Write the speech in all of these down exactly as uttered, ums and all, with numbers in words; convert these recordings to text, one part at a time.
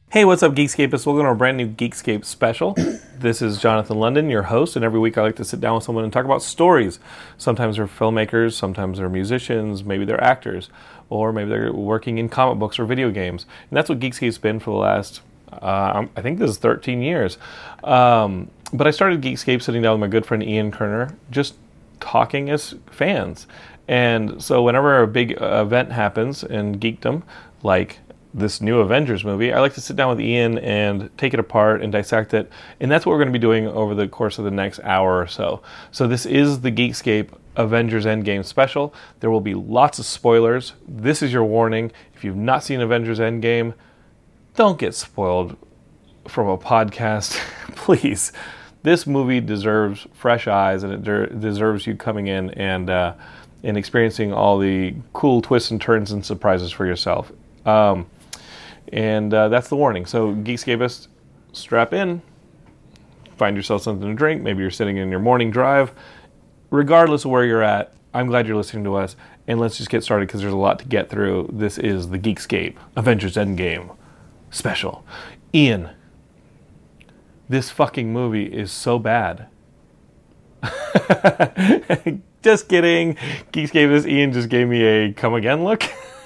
Hey, what's up, Geekscapists? Welcome to a brand new Geekscape special. This is Jonathan London, your host, and every week I like to sit down with someone and talk about stories. Sometimes they're filmmakers, sometimes they're musicians, maybe they're actors, or maybe they're working in comic books or video games. And that's what Geekscape's been for the last, uh, I think this is thirteen years. Um, but I started Geekscape sitting down with my good friend Ian Kerner, just talking as fans. And so whenever a big event happens in geekdom, like this new Avengers movie, I like to sit down with Ian and take it apart and dissect it. And that's what we're going to be doing over the course of the next hour or so. So this is the Geekscape Avengers Endgame special. There will be lots of spoilers. This is your warning. If you've not seen Avengers Endgame, don't get spoiled from a podcast. Please. This movie deserves fresh eyes, and it de- deserves you coming in and, uh, and experiencing all the cool twists and turns and surprises for yourself. Um, And uh, that's the warning. So, Geekscapists, strap in, find yourself something to drink. Maybe you're sitting in your morning drive. Regardless of where you're at, I'm glad you're listening to us. And let's just get started because there's a lot to get through. This is the Geekscape Avengers Endgame special. Ian, this fucking movie is so bad. Just kidding. Geekscapists, Ian just gave me a come again look.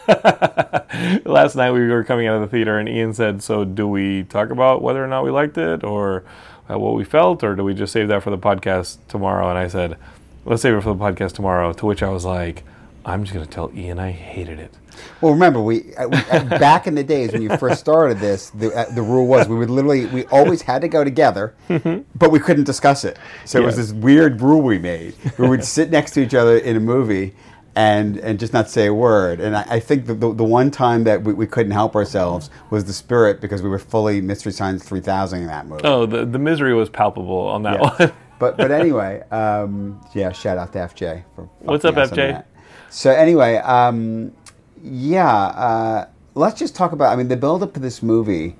Last night we were coming out of the theater and Ian said, so do we talk about whether or not we liked it or uh, what we felt, or do we just save that for the podcast tomorrow? And I said, let's save it for the podcast tomorrow, to which I was like, I'm just going to tell Ian I hated it. Well, remember, we, uh, we uh, back in the days when you first started this, the, uh, the rule was we would literally, we always had to go together, but we couldn't discuss it. So Yeah. it was this weird rule we made. We would sit next to each other in a movie and and just not say a word. And I, I think the, the the one time that we, we couldn't help ourselves was The Spirit, because we were fully Mystery Science three thousand in that movie. Oh, the, the misery was palpable on that Yeah. one. But but anyway, um, yeah, shout out to F J. For What's up, fucking us F J? on that. So anyway, um, yeah, uh, let's just talk about, I mean, the build-up to this movie,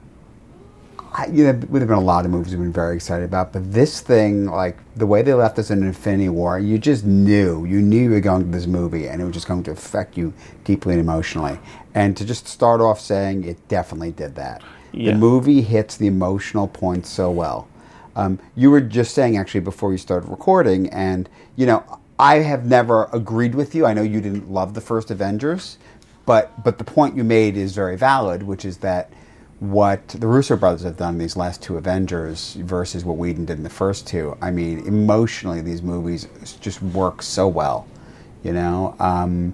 I, you know, there have been a lot of movies we've been very excited about, but this thing, like, the way they left us in Infinity War, you just knew, you knew you were going to this movie, and it was just going to affect you deeply and emotionally. And to just start off saying it definitely did that. Yeah. The movie hits the emotional points so well. Um, you were just saying, actually, before you started recording, and, you know, I have never agreed with you. I know you didn't love the first Avengers, but but the point you made is very valid, which is that what the Russo brothers have done in these last two Avengers versus what Whedon did in the first two, I mean, emotionally, these movies just work so well, you know? Um,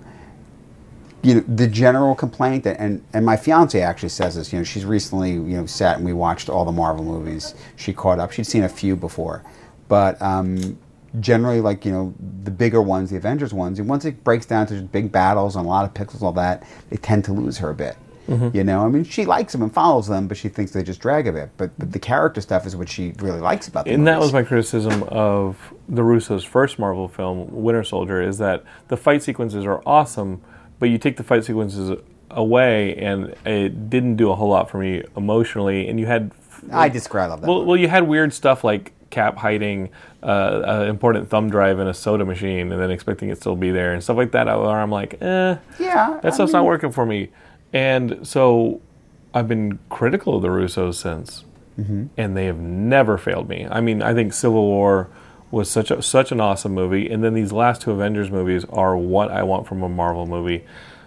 you know, the general complaint, that, and, and my fiance actually says this, you know, she's recently, you know, sat and we watched all the Marvel movies. She caught up. She'd seen a few before. But um, generally, like, you know, the bigger ones, the Avengers ones, and once it breaks down to big battles and a lot of pixels and all that, they tend to lose her a bit. Mm-hmm. You know, I mean, she likes them and follows them, but she thinks they just drag a bit. But, but the character stuff is what she really likes about them. And movies. that was my criticism of the Russo's first Marvel film, Winter Soldier, is that the fight sequences are awesome, but you take the fight sequences away, and it didn't do a whole lot for me emotionally. And you had, I disagree. I love that. well, well, you had weird stuff like Cap hiding uh, an important thumb drive in a soda machine, and then expecting it to still be there, and stuff like that. Where I'm like, eh, yeah, that I stuff's mean, not working for me. And so I've been critical of the Russos since, mm-hmm. and they have never failed me. I mean, I think Civil War was such a, such an awesome movie, and then these last two Avengers movies are what I want from a Marvel movie.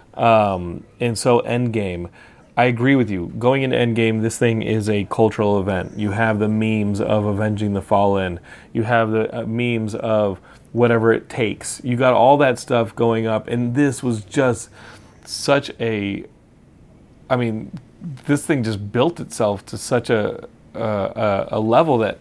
Um, and so Endgame, I agree with you. Going into Endgame, this thing is a cultural event. You have the memes of Avenging the Fallen. You have the uh, memes of whatever it takes. You got all that stuff going up, and this was just such a... I mean, this thing just built itself to such a a, a level that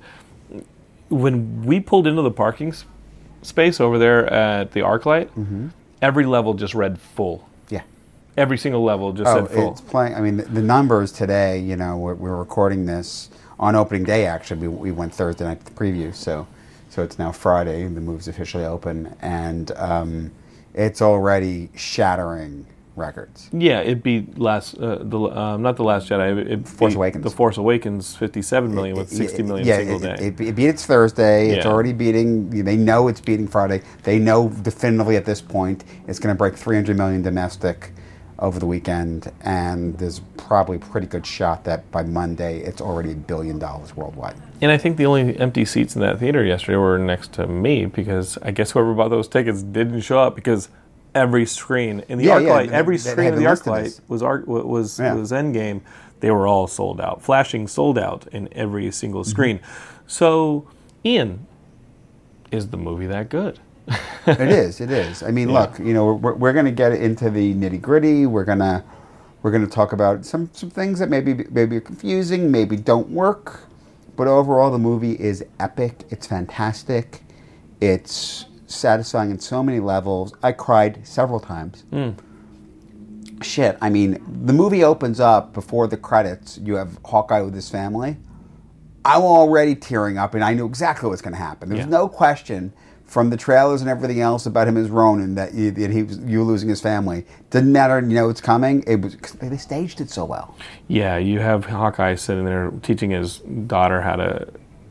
when we pulled into the parking s- space over there at the ArcLight, mm-hmm. every level just read full. Yeah. Every single level just oh, said full. It's playing. I mean, the, the numbers today, you know, we're, we're recording this on opening day, actually. We, we went Thursday night to the preview, so so it's now Friday. The movie's officially open, and um, it's already shattering records. Yeah, it beat last uh, the um, not the Last Jedi. It, it Force beat Awakens. The Force Awakens, fifty-seven million with sixty million yeah, single it, day. It, it beat its Thursday. It's Yeah. already beating. They know it's beating Friday. They know definitively at this point it's going to break three hundred million domestic. over the weekend, and there's probably a pretty good shot that by Monday it's already a billion dollars worldwide. And I think the only empty seats in that theater yesterday were next to me, because I guess whoever bought those tickets didn't show up, because every screen in the Yeah, ArcLight, yeah, every they- they screen had of the the list of ArcLight this. was Arc, was Yeah. was Endgame. They were all sold out, flashing sold out in every single screen. Mm-hmm. So, Ian, is the movie that good? It is. It is. I mean, Yeah. look. You know, we're, we're going to get into the nitty gritty. We're gonna we're gonna talk about some some things that maybe maybe are confusing, maybe don't work. But overall, the movie is epic. It's fantastic. It's satisfying in so many levels. I cried several times. Mm. Shit. I mean, the movie opens up before the credits. You have Hawkeye with his family. I'm already tearing up, and I knew exactly what's going to happen. There's Yeah. no question from the trailers and everything else about him as Ronin that, he, that he was you losing his family. Didn't matter, you know, it's coming. It was 'cause they staged it so well. Yeah, you have Hawkeye sitting there teaching his daughter how to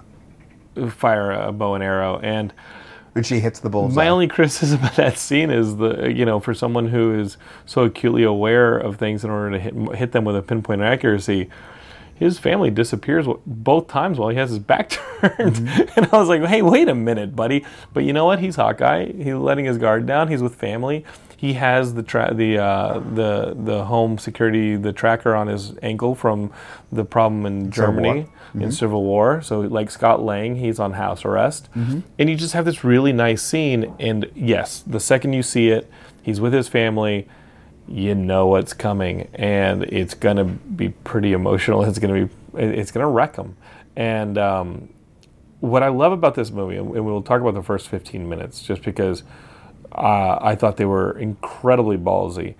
fire a bow and arrow, and And she hits the bullseye. my only criticism of that scene is the you know for someone who is so acutely aware of things in order to hit hit them with a pinpoint accuracy, his family disappears both times while he has his back turned. Mm-hmm. And I was like, hey, wait a minute, buddy. But you know what? He's Hawkeye. He's letting his guard down. He's with family. He has the tra- the uh, the the home security, the tracker on his ankle from the problem in Civil Germany War. in Mm-hmm. Civil War. So like Scott Lang, he's on house arrest. Mm-hmm. And you just have this really nice scene. And yes, the second you see it, he's with his family. You know what's coming, and it's gonna be pretty emotional. It's gonna be, it's gonna wreck him. And um, what I love about this movie, and we'll talk about the first fifteen minutes, just because uh, I thought they were incredibly ballsy.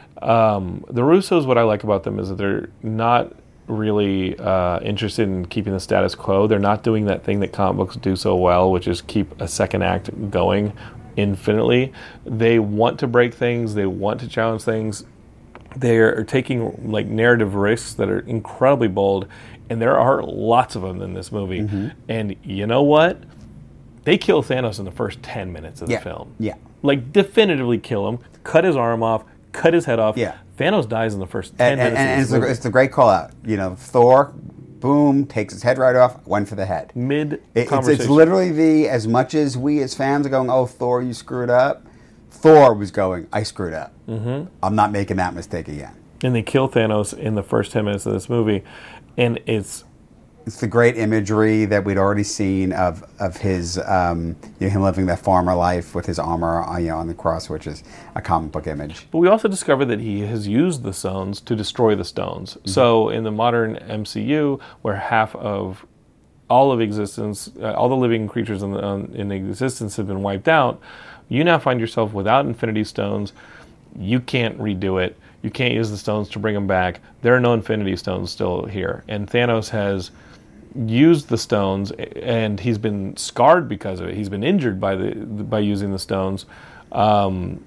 Um, the Russos, what I like about them is that they're not really uh, interested in keeping the status quo. They're not doing that thing that comic books do so well, which is keep a second act going infinitely. They want to break things. They want to challenge things. They are taking like narrative risks that are incredibly bold, and there are lots of them in this movie. Mm-hmm. And you know what? They kill Thanos in the first ten minutes of the yeah. film. Yeah. Like definitively kill him, cut his arm off, cut his head off. Yeah. Thannos dies in the first ten and, and, minutes. and of it's, this the, it's the great call out. You know, Thor, boom, takes his head right off, went for the head. Mid It, it's, conversation. it's literally the, as much as we as fans are going, oh, Thor, you screwed up, Thor was going, I screwed up. Mm-hmm. I'm not making that mistake again. And they kill Thanos in the first ten minutes of this movie. And it's It's the great imagery that we'd already seen of of his, um, you know, him living that farmer life with his armor, on, you know, on the cross, which is a comic book image. But we also discover that he has used the stones to destroy the stones. Mm-hmm. So in the modern M C U, where half of all of existence, uh, all the living creatures in, the, um, in existence have been wiped out, you now find yourself without Infinity Stones. You can't redo it. You can't use the stones to bring them back. There are no Infinity Stones still here. And Thanos has used the stones, and he's been scarred because of it. He's been injured by the by using the stones um,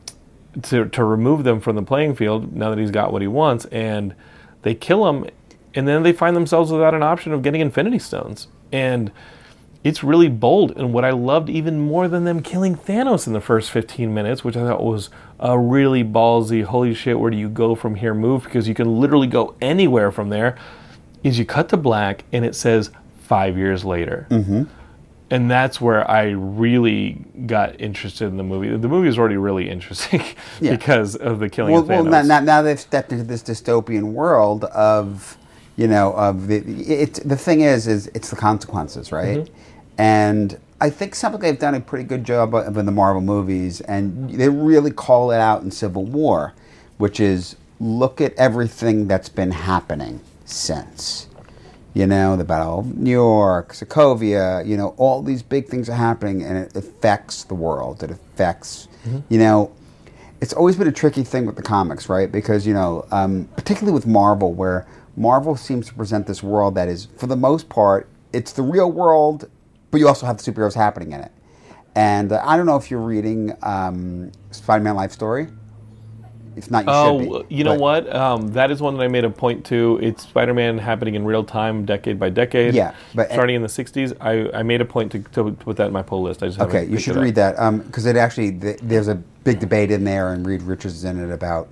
to to remove them from the playing field. Now that he's got what he wants, and they kill him, and then they find themselves without an option of getting Infinity Stones, and it's really bold. And what I loved even more than them killing Thanos in the first fifteen minutes, which I thought was a really ballsy, holy shit, where do you go from here move, because you can literally go anywhere from there, is you cut to black and it says five years later. Mm-hmm. And that's where I really got interested in the movie. The movie is already really interesting Yeah. because of the killing Well, of Thanos. well now, now they've stepped into this dystopian world of, you know, of the. It, the thing is, is it's the consequences, right? Mm-hmm. And I think something they've done a pretty good job of in the Marvel movies, and they really call it out in Civil War, which is look at everything that's been happening since. You know, the Battle of New York, Sokovia, you know, all these big things are happening, and it affects the world. It affects, mm-hmm. you know, it's always been a tricky thing with the comics, right? Because, you know, um, particularly with Marvel, where Marvel seems to present this world that is, for the most part, it's the real world, but you also have the superheroes happening in it. And uh, I don't know if you're reading um, Spider-Man Life Story. If not, you oh, should be. You know but, what? Um, that is one that I made a point to. It's Spider-Man happening in real time, decade by decade. Yeah, but starting in the sixties. I, I made a point to, to put that in my pull list. I just okay. You should read that because um, it actually th- there's a big debate in there, and Reed Richards is in it about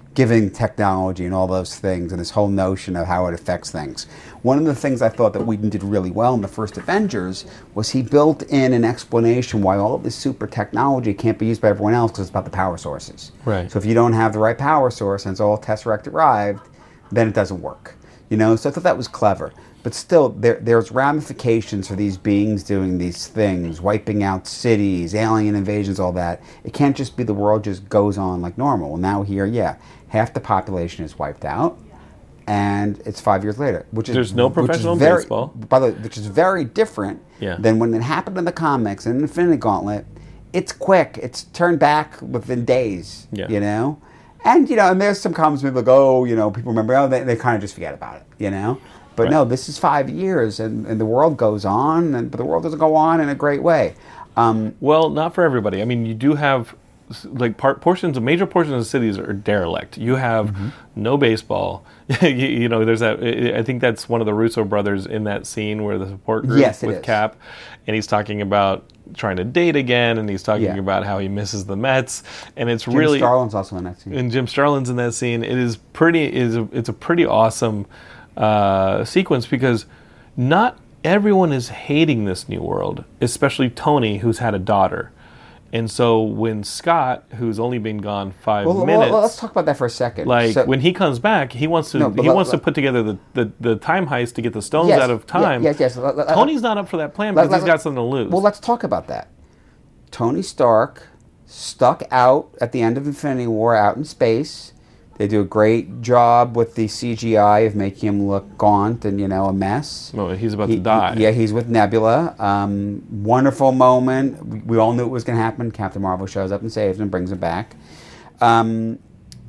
giving technology and all those things and this whole notion of how it affects things. One of the things I thought that Whedon did really well in the first Avengers was he built in an explanation why all of this super technology can't be used by everyone else because it's about the power sources. Right. So if you don't have the right power source and it's all Tesseract derived, then it doesn't work. You know, so I thought that was clever. But still, there, there's ramifications for these beings doing these things, wiping out cities, alien invasions, all that. It can't just be the world just goes on like normal. Well, now here, yeah, half the population is wiped out, and it's five years later. Which is There's no professional which is very, baseball. By the way, which is very different Yeah. than when it happened in the comics and Infinity Gauntlet. It's quick. It's turned back within days, Yeah. you know? And, you know, and there's some comments people like, oh, you know, people remember, oh, they, they kind of just forget about it, you know? But Right. no, this is five years, and, and the world goes on, and, but the world doesn't go on in a great way. Um, Well, not for everybody. I mean, you do have like part portions of major portions of cities are derelict. You have Mm-hmm. no baseball. you, you know, there's that. I think that's one of the Russo brothers in that scene where the support group Yes, it with is. Cap, and he's talking about trying to date again, and he's talking Yeah. about how he misses the Mets, and it's Jim really Starlin's also in that scene. and Jim Starlin's in that scene. It is pretty. Is a, it's a pretty awesome uh, sequence because not everyone is hating this new world, especially Tony, who's had a daughter. And so when Scott, who's only been gone five Well, well, minutes, well, let's talk about that for a second. like So- when he comes back, he wants to No, but he let- wants let- to put together the, the, the time heist to get the stones Yes, out of yeah, time. yes, yes. Let- let- Tony's not up for that plan because he's got something to lose. Well, let's talk about that. Tony Stark stuck out at the end of Infinity War out in space. They do a great job with the C G I of making him look gaunt and, you know, a mess. Well, he's about He- to die. he- yeah, he's with Nebula. Um, wonderful moment. We, we all knew it was going to happen. Captain Marvel shows up and saves him, brings him back. Um,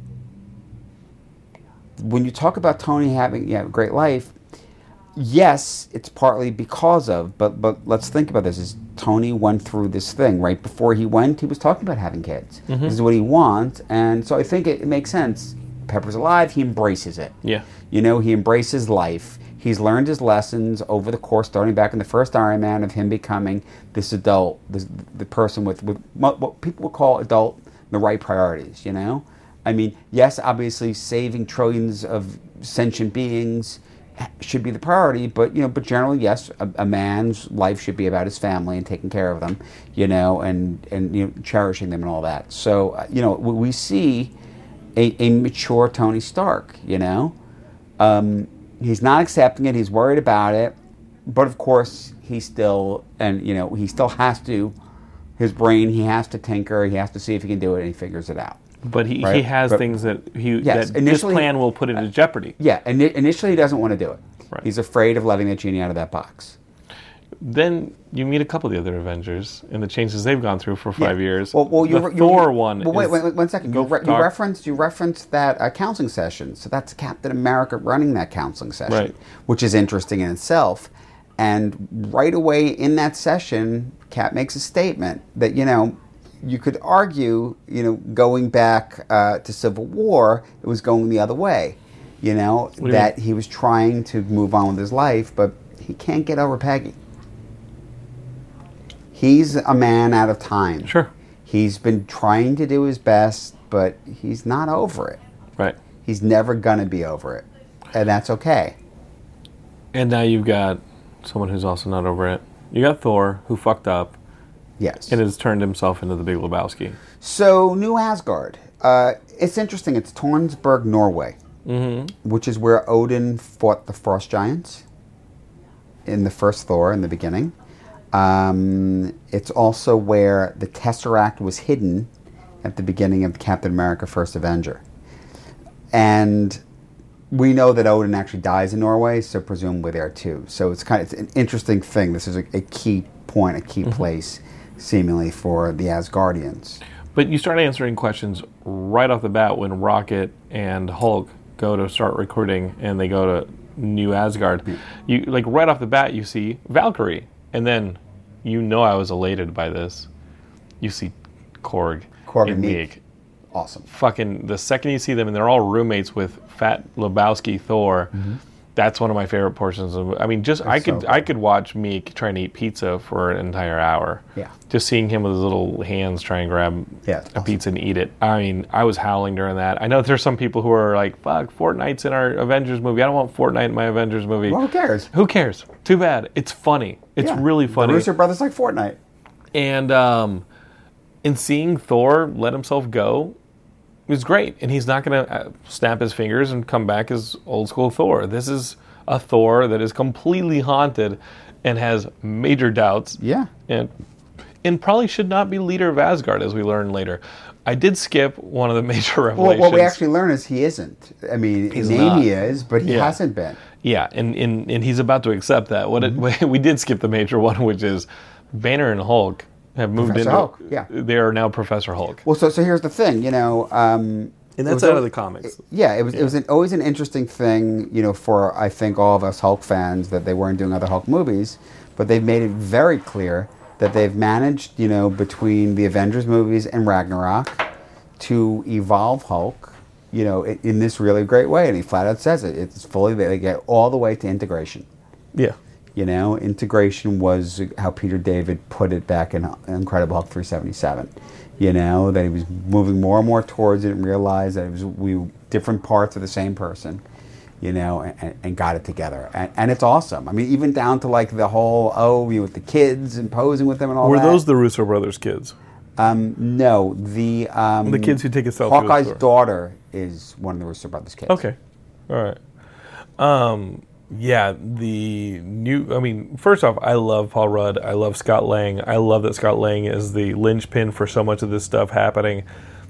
when you talk about Tony having yeah, a great life, yes, it's partly because of, but but let's think about this. Is Tony went through this thing right before he went? He was talking about having kids. Mm-hmm. This is what he wants, and so I think it, it makes sense. Pepper's alive. He embraces it. Yeah. You know, he embraces life. He's learned his lessons over the course, starting back in the first Iron Man, of him becoming this adult, this, the person with, with what what people would call adult, the right priorities, you know? I mean, yes, obviously saving trillions of sentient beings should be the priority, but, you know, but generally, yes, a, a man's life should be about his family and taking care of them, you know, and, and you know, cherishing them and all that. So, uh, you know, we, we see a, a mature Tony Stark, you know? Um, he's not accepting it. He's worried about it. But of course, he still, and you know, he still has to, his brain, he has to tinker. He has to see if he can do it, and he figures it out. But he, Right? he has But- things that he Yes, that this initially- plan will put into jeopardy. Yeah, and initially he doesn't want to do it. Right. He's afraid of letting the genie out of that box. Then you meet a couple of the other Avengers and the changes they've gone through for five Yeah. years. Well, well, you, the you, Thor you, one. Well, wait, is, wait, wait, one second. Go You, re- you talk. referenced you referenced that uh, counseling session. So that's Captain America running that counseling session, Right. which is interesting in itself. And right away in that session, Cap makes a statement that, you know, you could argue, you know, going back uh, to Civil War, it was going the other way. You know, do you that he was trying to move on with his life, but he can't get over Peggy. He's a man out of time. Sure. He's been trying to do his best, but he's not over it. Right. He's never going to be over it. And that's okay. And now you've got someone who's also not over it. You got Thor, who fucked up Yes. and has turned himself into the Big Lebowski. So, New Asgard. Uh, it's interesting. It's Tornsberg, Norway, mm-hmm. which is where Odin fought the Frost Giants in the first Thor in the beginning. Um, it's also where the Tesseract was hidden at the beginning of Captain America First Avenger. And we know that Odin actually dies in Norway, so presumably there too. So it's kind of it's an interesting thing. This is a, a key point, a key mm-hmm. place, seemingly, for the Asgardians. But you start answering questions right off the bat when Rocket and Hulk go to start recruiting and they go to New Asgard. Yeah. You like right off the bat you see Valkyrie. And then, you know I was elated by this. You see Korg, Korg and Meek. Meek. Awesome. Fucking, the second you see them, and they're all roommates with Fat Lebowski Thor, mm-hmm. That's one of my favorite portions of. I mean, just I could so I could watch me trying to eat pizza for an entire hour. Yeah. Just seeing him with his little hands try and grab Yeah, a awesome. pizza and eat it. I mean, I was howling during that. I know there's some people who are like, "Fuck, Fortnite's in our Avengers movie. I don't want Fortnite in my Avengers movie." Well, who cares? Who cares? Too bad. It's funny. It's Yeah. really funny. The Russo brothers like Fortnite. And um, in seeing Thor let himself go, it was great. And he's not going to snap his fingers and come back as old school Thor. This is a Thor that is completely haunted and has major doubts. Yeah. And and probably should not be leader of Asgard, as we learn later. I did skip one of the major Well, revelations. what we actually learn is he isn't. I mean, He's in name not. he is, but he Yeah. hasn't been. Yeah, and, and, and he's about to accept that. What Mm-hmm. it, we did skip the major one, which is Banner and Hulk have moved Professor into. Hulk, yeah. They are now Professor Hulk. Well, so so here's the thing, you know. Um, And it that's was out al- of the comics. Yeah, it was it was an, always an interesting thing, you know, for I think all of us Hulk fans that they weren't doing other Hulk movies, but they've made it very clear that they've managed, you know, between the Avengers movies and Ragnarok, to evolve Hulk, you know, in, in this really great way, and he flat out says it. It's fully they get all the way to integration. Yeah. You know, integration was how Peter David put it back in Incredible Hulk three seventy-seven. You know, that he was moving more and more towards it and realized that it was we different parts of the same person, you know, and, and got it together. And, and it's awesome. I mean, even down to like the whole, oh, you with the kids and posing with them and all Were that. those the Russo brothers' kids? Um, no, the... Um, The kids who take a selfie with Hawkeye's Thor. daughter is one of the Russo brothers' kids. Okay. All right. Um, yeah, the new... I mean, first off, I love Paul Rudd. I love Scott Lang. I love that Scott Lang is the linchpin for so much of this stuff happening.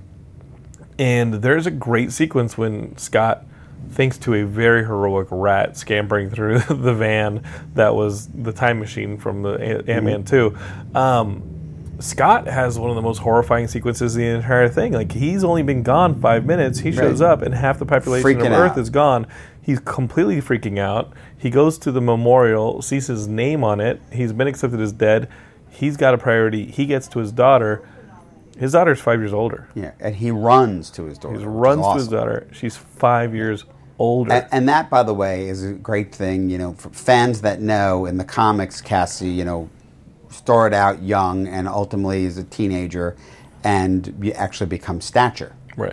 And there's a great sequence when Scott thinks to a very heroic rat scampering through the van that was the time machine from the A- Ant-Man two. Um, Scott has one of the most horrifying sequences of the entire thing. Like, he's only been gone five minutes. He shows Right. up, and half the population Freaking of Earth out. is gone. He's completely freaking out. He goes to the memorial, sees his name on it. He's been accepted as dead. He's got a priority. He gets to his daughter. His daughter's five years older. Yeah, and he runs to his daughter. He which is runs to his awesome. daughter. She's five years older. And, and that, by the way, is a great thing. You know, for fans that know, in the comics, Cassie, you know, started out young and ultimately is a teenager, and you actually become Stature. right.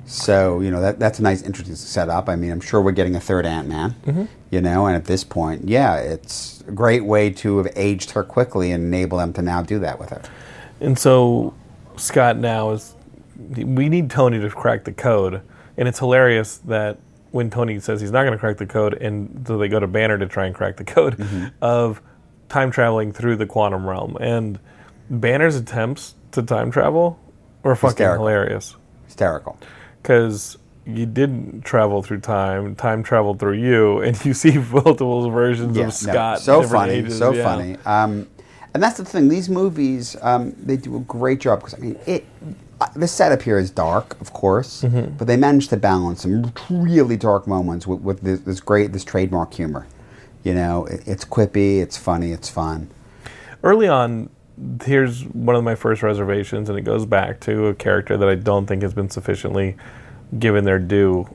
So you know that that's a nice, interesting setup. I mean, I'm sure we're getting a third Ant-Man. Mm-hmm. You know, and at this point, yeah, it's a great way to have aged her quickly and enable them to now do that with her. And so Scott now is, we need Tony to crack the code. And it's hilarious that when Tony says he's not going to crack the code, and so they go to Banner to try and crack the code Mm-hmm. of time traveling through the quantum realm. And Banner's attempts to time travel were fucking Hysterical. hilarious. Hysterical. Because you didn't travel through time, time traveled through you, and you see multiple versions Yeah, of no, Scott. so different funny, ages, so yeah. funny. Um, and that's the thing. These movies, um, they do a great job because I mean, it. Uh, the setup here is dark, of course, Mm-hmm. but they managed to balance some really dark moments with, with this, this great, this trademark humor. You know, it, it's quippy, it's funny, it's fun. Early on, here's one of my first reservations, and it goes back to a character that I don't think has been sufficiently given their due.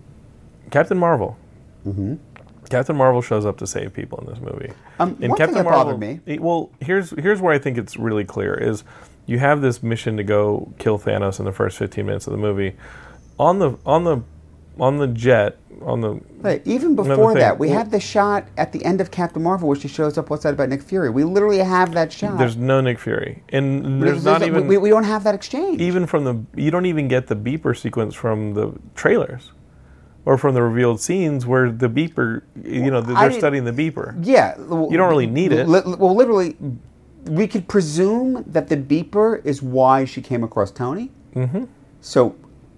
Captain Marvel. Mm-hmm. Captain Marvel shows up to save people in this movie. Um, one thing that bothered me- it- well, here's here's where I think it's really clear is you have this mission to go kill Thanos in the first fifteen minutes of the movie. On the on the on the jet on the Right, even another before thing, that, we well, have the shot at the end of Captain Marvel where she shows up. What's that about Nick Fury? We literally have that shot. There's no Nick Fury, and there's There's- not there's- even we, we don't have that exchange. even from the you don't even get the beeper sequence from the trailers or from the revealed scenes where the beeper, you know, I they're didn't- studying the beeper. Yeah. You don't really need it. Li- well, literally, we could presume that the beeper is why she came across Tony. Mm-hmm. So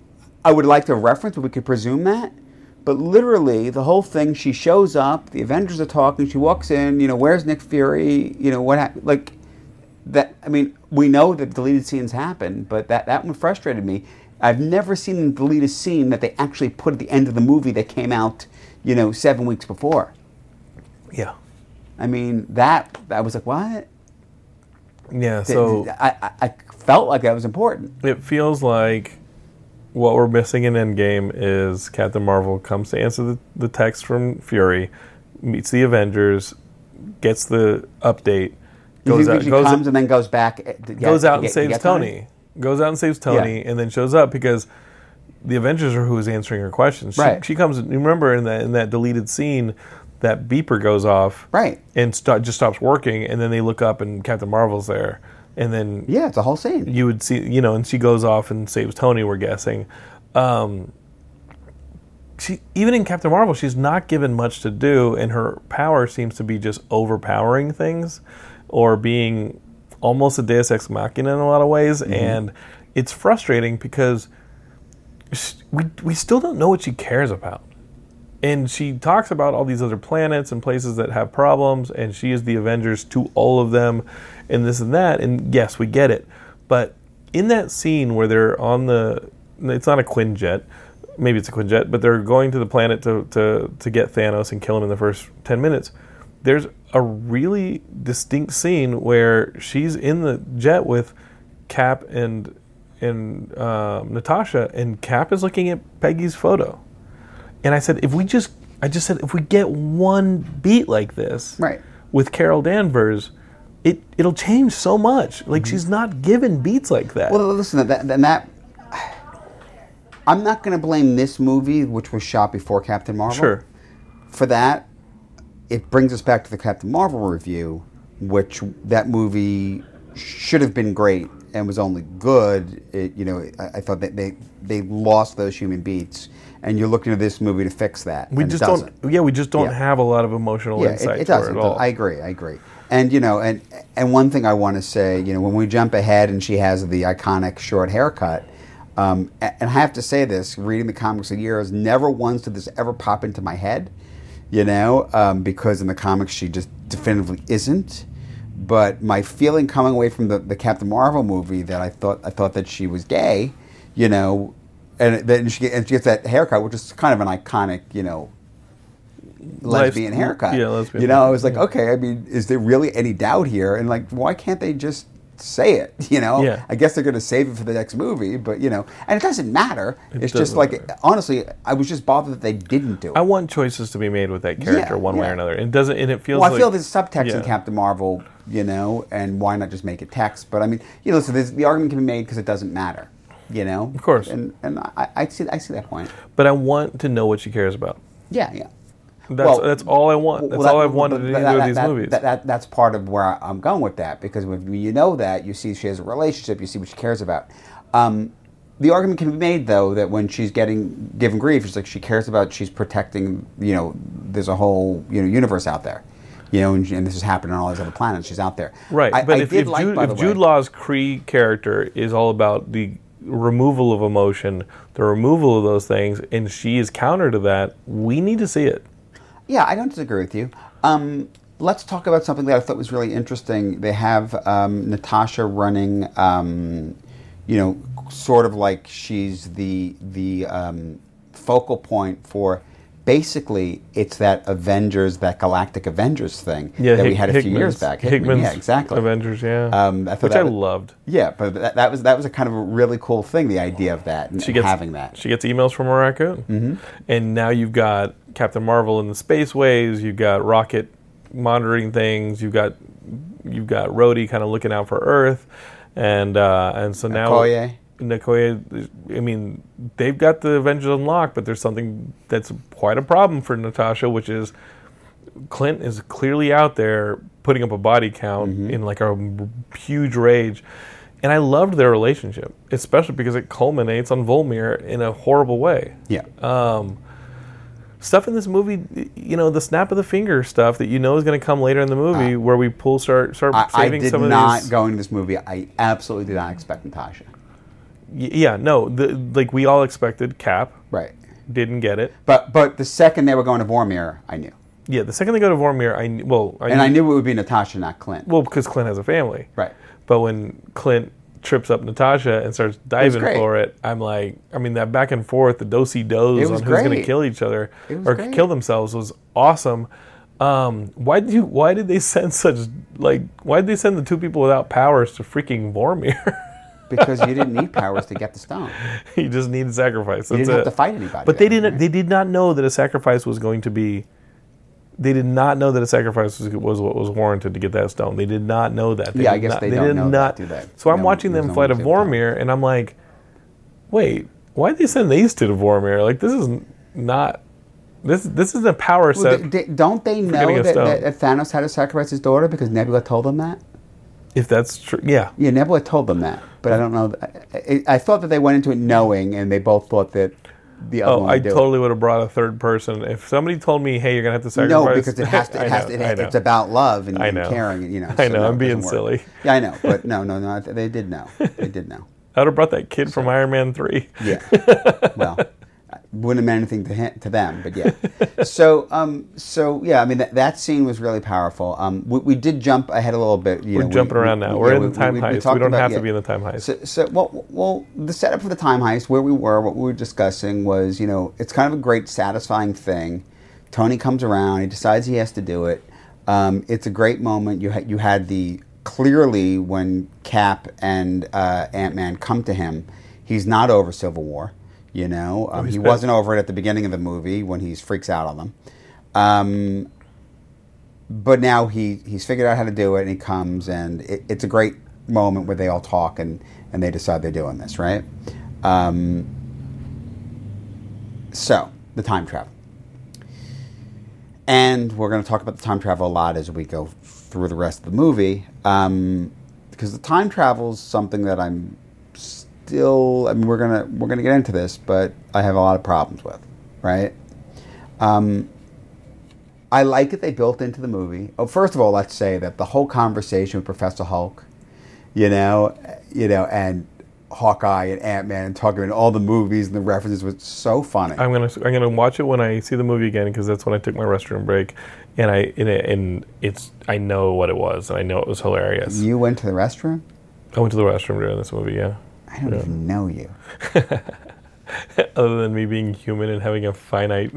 I would like to reference, but we could presume that. But literally, the whole thing, she shows up, the Avengers are talking, she walks in, you know, where's Nick Fury? You know, what happened? Like, that, I mean, we know that deleted scenes happen, but that, that one frustrated me. I've never seen a deleted scene that they actually put at the end of the movie that came out, you know, seven weeks before. Yeah, I mean, that, I was like, what? yeah. So I, I, I felt like that was important. it feels like what we're missing in Endgame is Captain Marvel comes to answer the, the text from Fury, meets the Avengers, gets the update, goes you think out, she goes, comes and then goes back, to get, goes out to and get, saves to Tony. Goes out and saves Tony, Yeah. and then shows up because the Avengers are who is answering her questions. She, Right. she comes. You remember in that in that deleted scene, that beeper goes off, Right. and st- just stops working, and then they look up and Captain Marvel's there, and then Yeah, it's a whole scene. you would see, you know, and she goes off and saves Tony. We're guessing. Um, she even in Captain Marvel, she's not given much to do, and her power seems to be just overpowering things, or being almost a Deus Ex Machina in a lot of ways, mm-hmm. and it's frustrating because she, we we still don't know what she cares about. And she talks about all these other planets and places that have problems, and she is the Avengers to all of them, and this and that. And yes, we get it. But in that scene where they're on the, it's not a Quinjet, maybe it's a Quinjet, but they're going to the planet to, to, to get Thanos and kill him in the first ten minutes. There's a really distinct scene where she's in the jet with Cap and and um, Natasha, and Cap is looking at Peggy's photo. And I said, if we just, I just said, if we get one beat like this, right. with Carol Danvers, it it'll change so much. Like mm-hmm. she's not given beats like that. Well, listen, that, that, that I'm not going to blame this movie, which was shot before Captain Marvel. Sure. For that, it brings us back to the Captain Marvel review, which that movie should have been great and was only good. It, you know, I, I thought that they they lost those human beats. And you're looking at this movie to fix that. We just don't. Yeah, we just don't yeah. have a lot of emotional yeah, insight it, it for doesn't. it at all. I agree. I agree. And you know, and and one thing I want to say, you know, when we jump ahead and she has the iconic short haircut, um, and I have to say this: reading the comics of years, never once did this ever pop into my head, you know, um, because in the comics she just definitively isn't. But my feeling coming away from the, the Captain Marvel movie that I thought I thought that she was gay, you know. And then she, and she gets that haircut, which is kind of an iconic, you know, lesbian Life, haircut. Yeah, lesbian. You know, I was like, okay, I mean, is there really any doubt here? And like, why can't they just say it? You know, yeah. I guess they're going to save it for the next movie, but you know, and it doesn't matter. It it's doesn't just like, matter. honestly, I was just bothered that they didn't do it. I want choices to be made with that character, Yeah, one yeah. way or another. It doesn't, and it feels. Well, I like, feel there's subtext yeah. in Captain Marvel, you know, and why not just make it text? But I mean, you know, so there's, the argument can be made because it doesn't matter. You know, of course, and and I, I see I see that point. But I want to know what she cares about. Yeah, yeah. That's well, that's all I want. That's well, that, all I've wanted to do that, with that, these that, movies. That, that, that's part of where I'm going with that, because when you know that, you see she has a relationship, you see what she cares about. Um, the argument can be made, though, that when she's getting given grief, it's like she cares about, she's protecting, you know, there's a whole, you know, universe out there. You know, and, and this is happening on all these other planets. She's out there. Right, I, but I if, did if, like, Jude, by if the Jude way, Law's Kree character is all about the removal of emotion, the removal of those things, and she is counter to that, we need to see it. Yeah, I don't disagree with you. Um, let's talk about something that I thought was really interesting. They have um, Natasha running, um, you know, sort of like she's the the um, focal point for. Basically, it's that Avengers, that Galactic Avengers thing yeah, that Hick, we had a Hickman's, few years back. Hickman's Hickman, yeah, exactly. Avengers, yeah, um, I which that I was, loved. Yeah, but that, that was that was a kind of a really cool thing. The idea of that and she gets, having that. She gets emails from a raccoon, mm-hmm. and now you've got Captain Marvel in the spaceways. You've got Rocket monitoring things. You've got you've got Rhodey kind of looking out for Earth, and uh, and so now. Okoye. Okoye, I mean, they've got the Avengers unlocked, but there's something that's quite a problem for Natasha, which is Clint is clearly out there putting up a body count mm-hmm. in like a huge rage. And I loved their relationship, especially because it culminates on Volmir in a horrible way. Yeah. Um, stuff in this movie, you know, the snap of the finger stuff that you know is going to come later in the movie, uh, where we pull start start I, saving I did some of not these. go into this movie. I absolutely did not expect Natasha. Yeah, no, the, like we all expected Cap. Right. Didn't get it. But but the second they were going to Vormir, I knew. Yeah, the second they go to Vormir, I kn- well, I and knew, I knew it would be Natasha, not Clint. Well, because Clint has a family. Right. But when Clint trips up Natasha and starts diving it for it, I'm like, I mean, that back and forth, the do-si-dos on who's going to kill each other or great. kill themselves was awesome. Um, why did you? Why did they send such like? Why did they send the two people without powers to freaking Vormir? Because you didn't need powers to get the stone. You just needed sacrifice. You That's didn't have it. to fight anybody. But they then, didn't. right? They did not know that a sacrifice was going to be. They did not know that a sacrifice was, was what was warranted to get that stone. They did not know that. They Yeah, I did guess not, they they don't did know not, that, do they? So I'm No, watching there's them no fight a one to tell. Vormir, and I'm like, wait, why'd they send these two to Vormir? Like, this is not. This this is a power Well, set. they- they- don't they getting know a that, stone. that Thanos had to sacrifice his daughter because Nebula told them that? If that's true, yeah. Yeah, Nebula told them that, but I don't know. I, I, I thought that they went into it knowing, and they both thought that the other Oh, one I would do totally would have brought a third person. If somebody told me, "Hey, you're gonna have to sacrifice," No, because it has to. I It has know, to. I It, know. it's about love and, I and know. caring. And, you know. I so know, no, I'm it being doesn't work. silly. Yeah, I know, but no, no, no. They did know. They did know. I would have brought that kid from Iron Man three. Yeah. Well, wouldn't have meant anything to him, to them, but yeah. So, um, so yeah. I mean, that, that scene was really powerful. Um, we, we did jump ahead a little bit. You We're know, we- jumping around we- now. we- We're yeah, in the we- time we- we heist. We, talked don't about- have yeah. to be in the time heist. So, so well, well, the setup for the time heist, where we were, what we were discussing was, you know, it's kind of a great, satisfying thing. Tony comes around, he decides he has to do it. Um, it's a great moment. You had you had the clearly when Cap and uh, Ant-Man come to him, he's not over Civil War. You know, um, he's he pissed. wasn't over it at the beginning of the movie when he freaks out on them. Um, but now he, he's figured out how to do it, and he comes, and it, it's a great moment where they all talk and, and they decide they're doing this, right? Um, so, the time travel. And we're going to talk about the time travel a lot as we go through the rest of the movie, um, because the time travel is something that I'm still. I mean, we're gonna we're gonna get into this, but I have a lot of problems with, right? Um, I like it they built into the movie. Oh, first of all, let's say that the whole conversation with Professor Hulk, you know, you know, and Hawkeye and Ant-Man and talking about all the movies and the references was so funny. I'm gonna I'm gonna watch it when I see the movie again because that's when I took my restroom break, and I and, it, and it's I know what it was and I know it was hilarious. You went to the restroom? I went to the restroom during this movie, yeah. I don't Yeah. even know you. Other than me being human and having a finite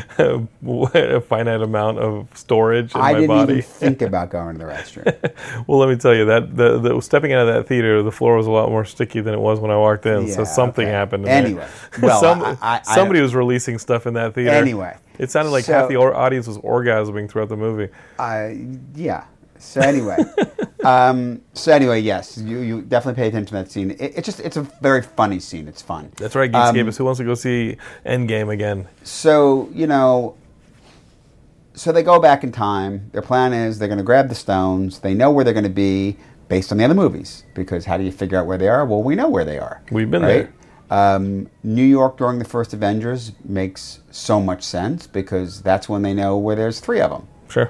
a finite amount of storage in I my didn't body. even think about going to the restroom. Well, let me tell you that the, the stepping out of that theater, the floor was a lot more sticky than it was when I walked in. so Yeah, something okay. happened. In Anyway, there. well, Some, I- I- I- somebody was releasing stuff in that theater. Anyway, it sounded like so- half the or- audience was orgasming throughout the movie. Uh, yeah. So anyway, um, so anyway, yes, you, you definitely pay attention to that scene. It, it's just it's a very funny scene. It's fun. That's right, Um, Geekscape. Who wants to go see Endgame again? So you know, so they go back in time. Their plan is they're going to grab the stones. They know where they're going to be based on the other movies. Because how do you figure out where they are? Well, we know where they are. We've been right? there. Um, New York during the first Avengers makes so much sense because that's when they know where there's three of them. Sure.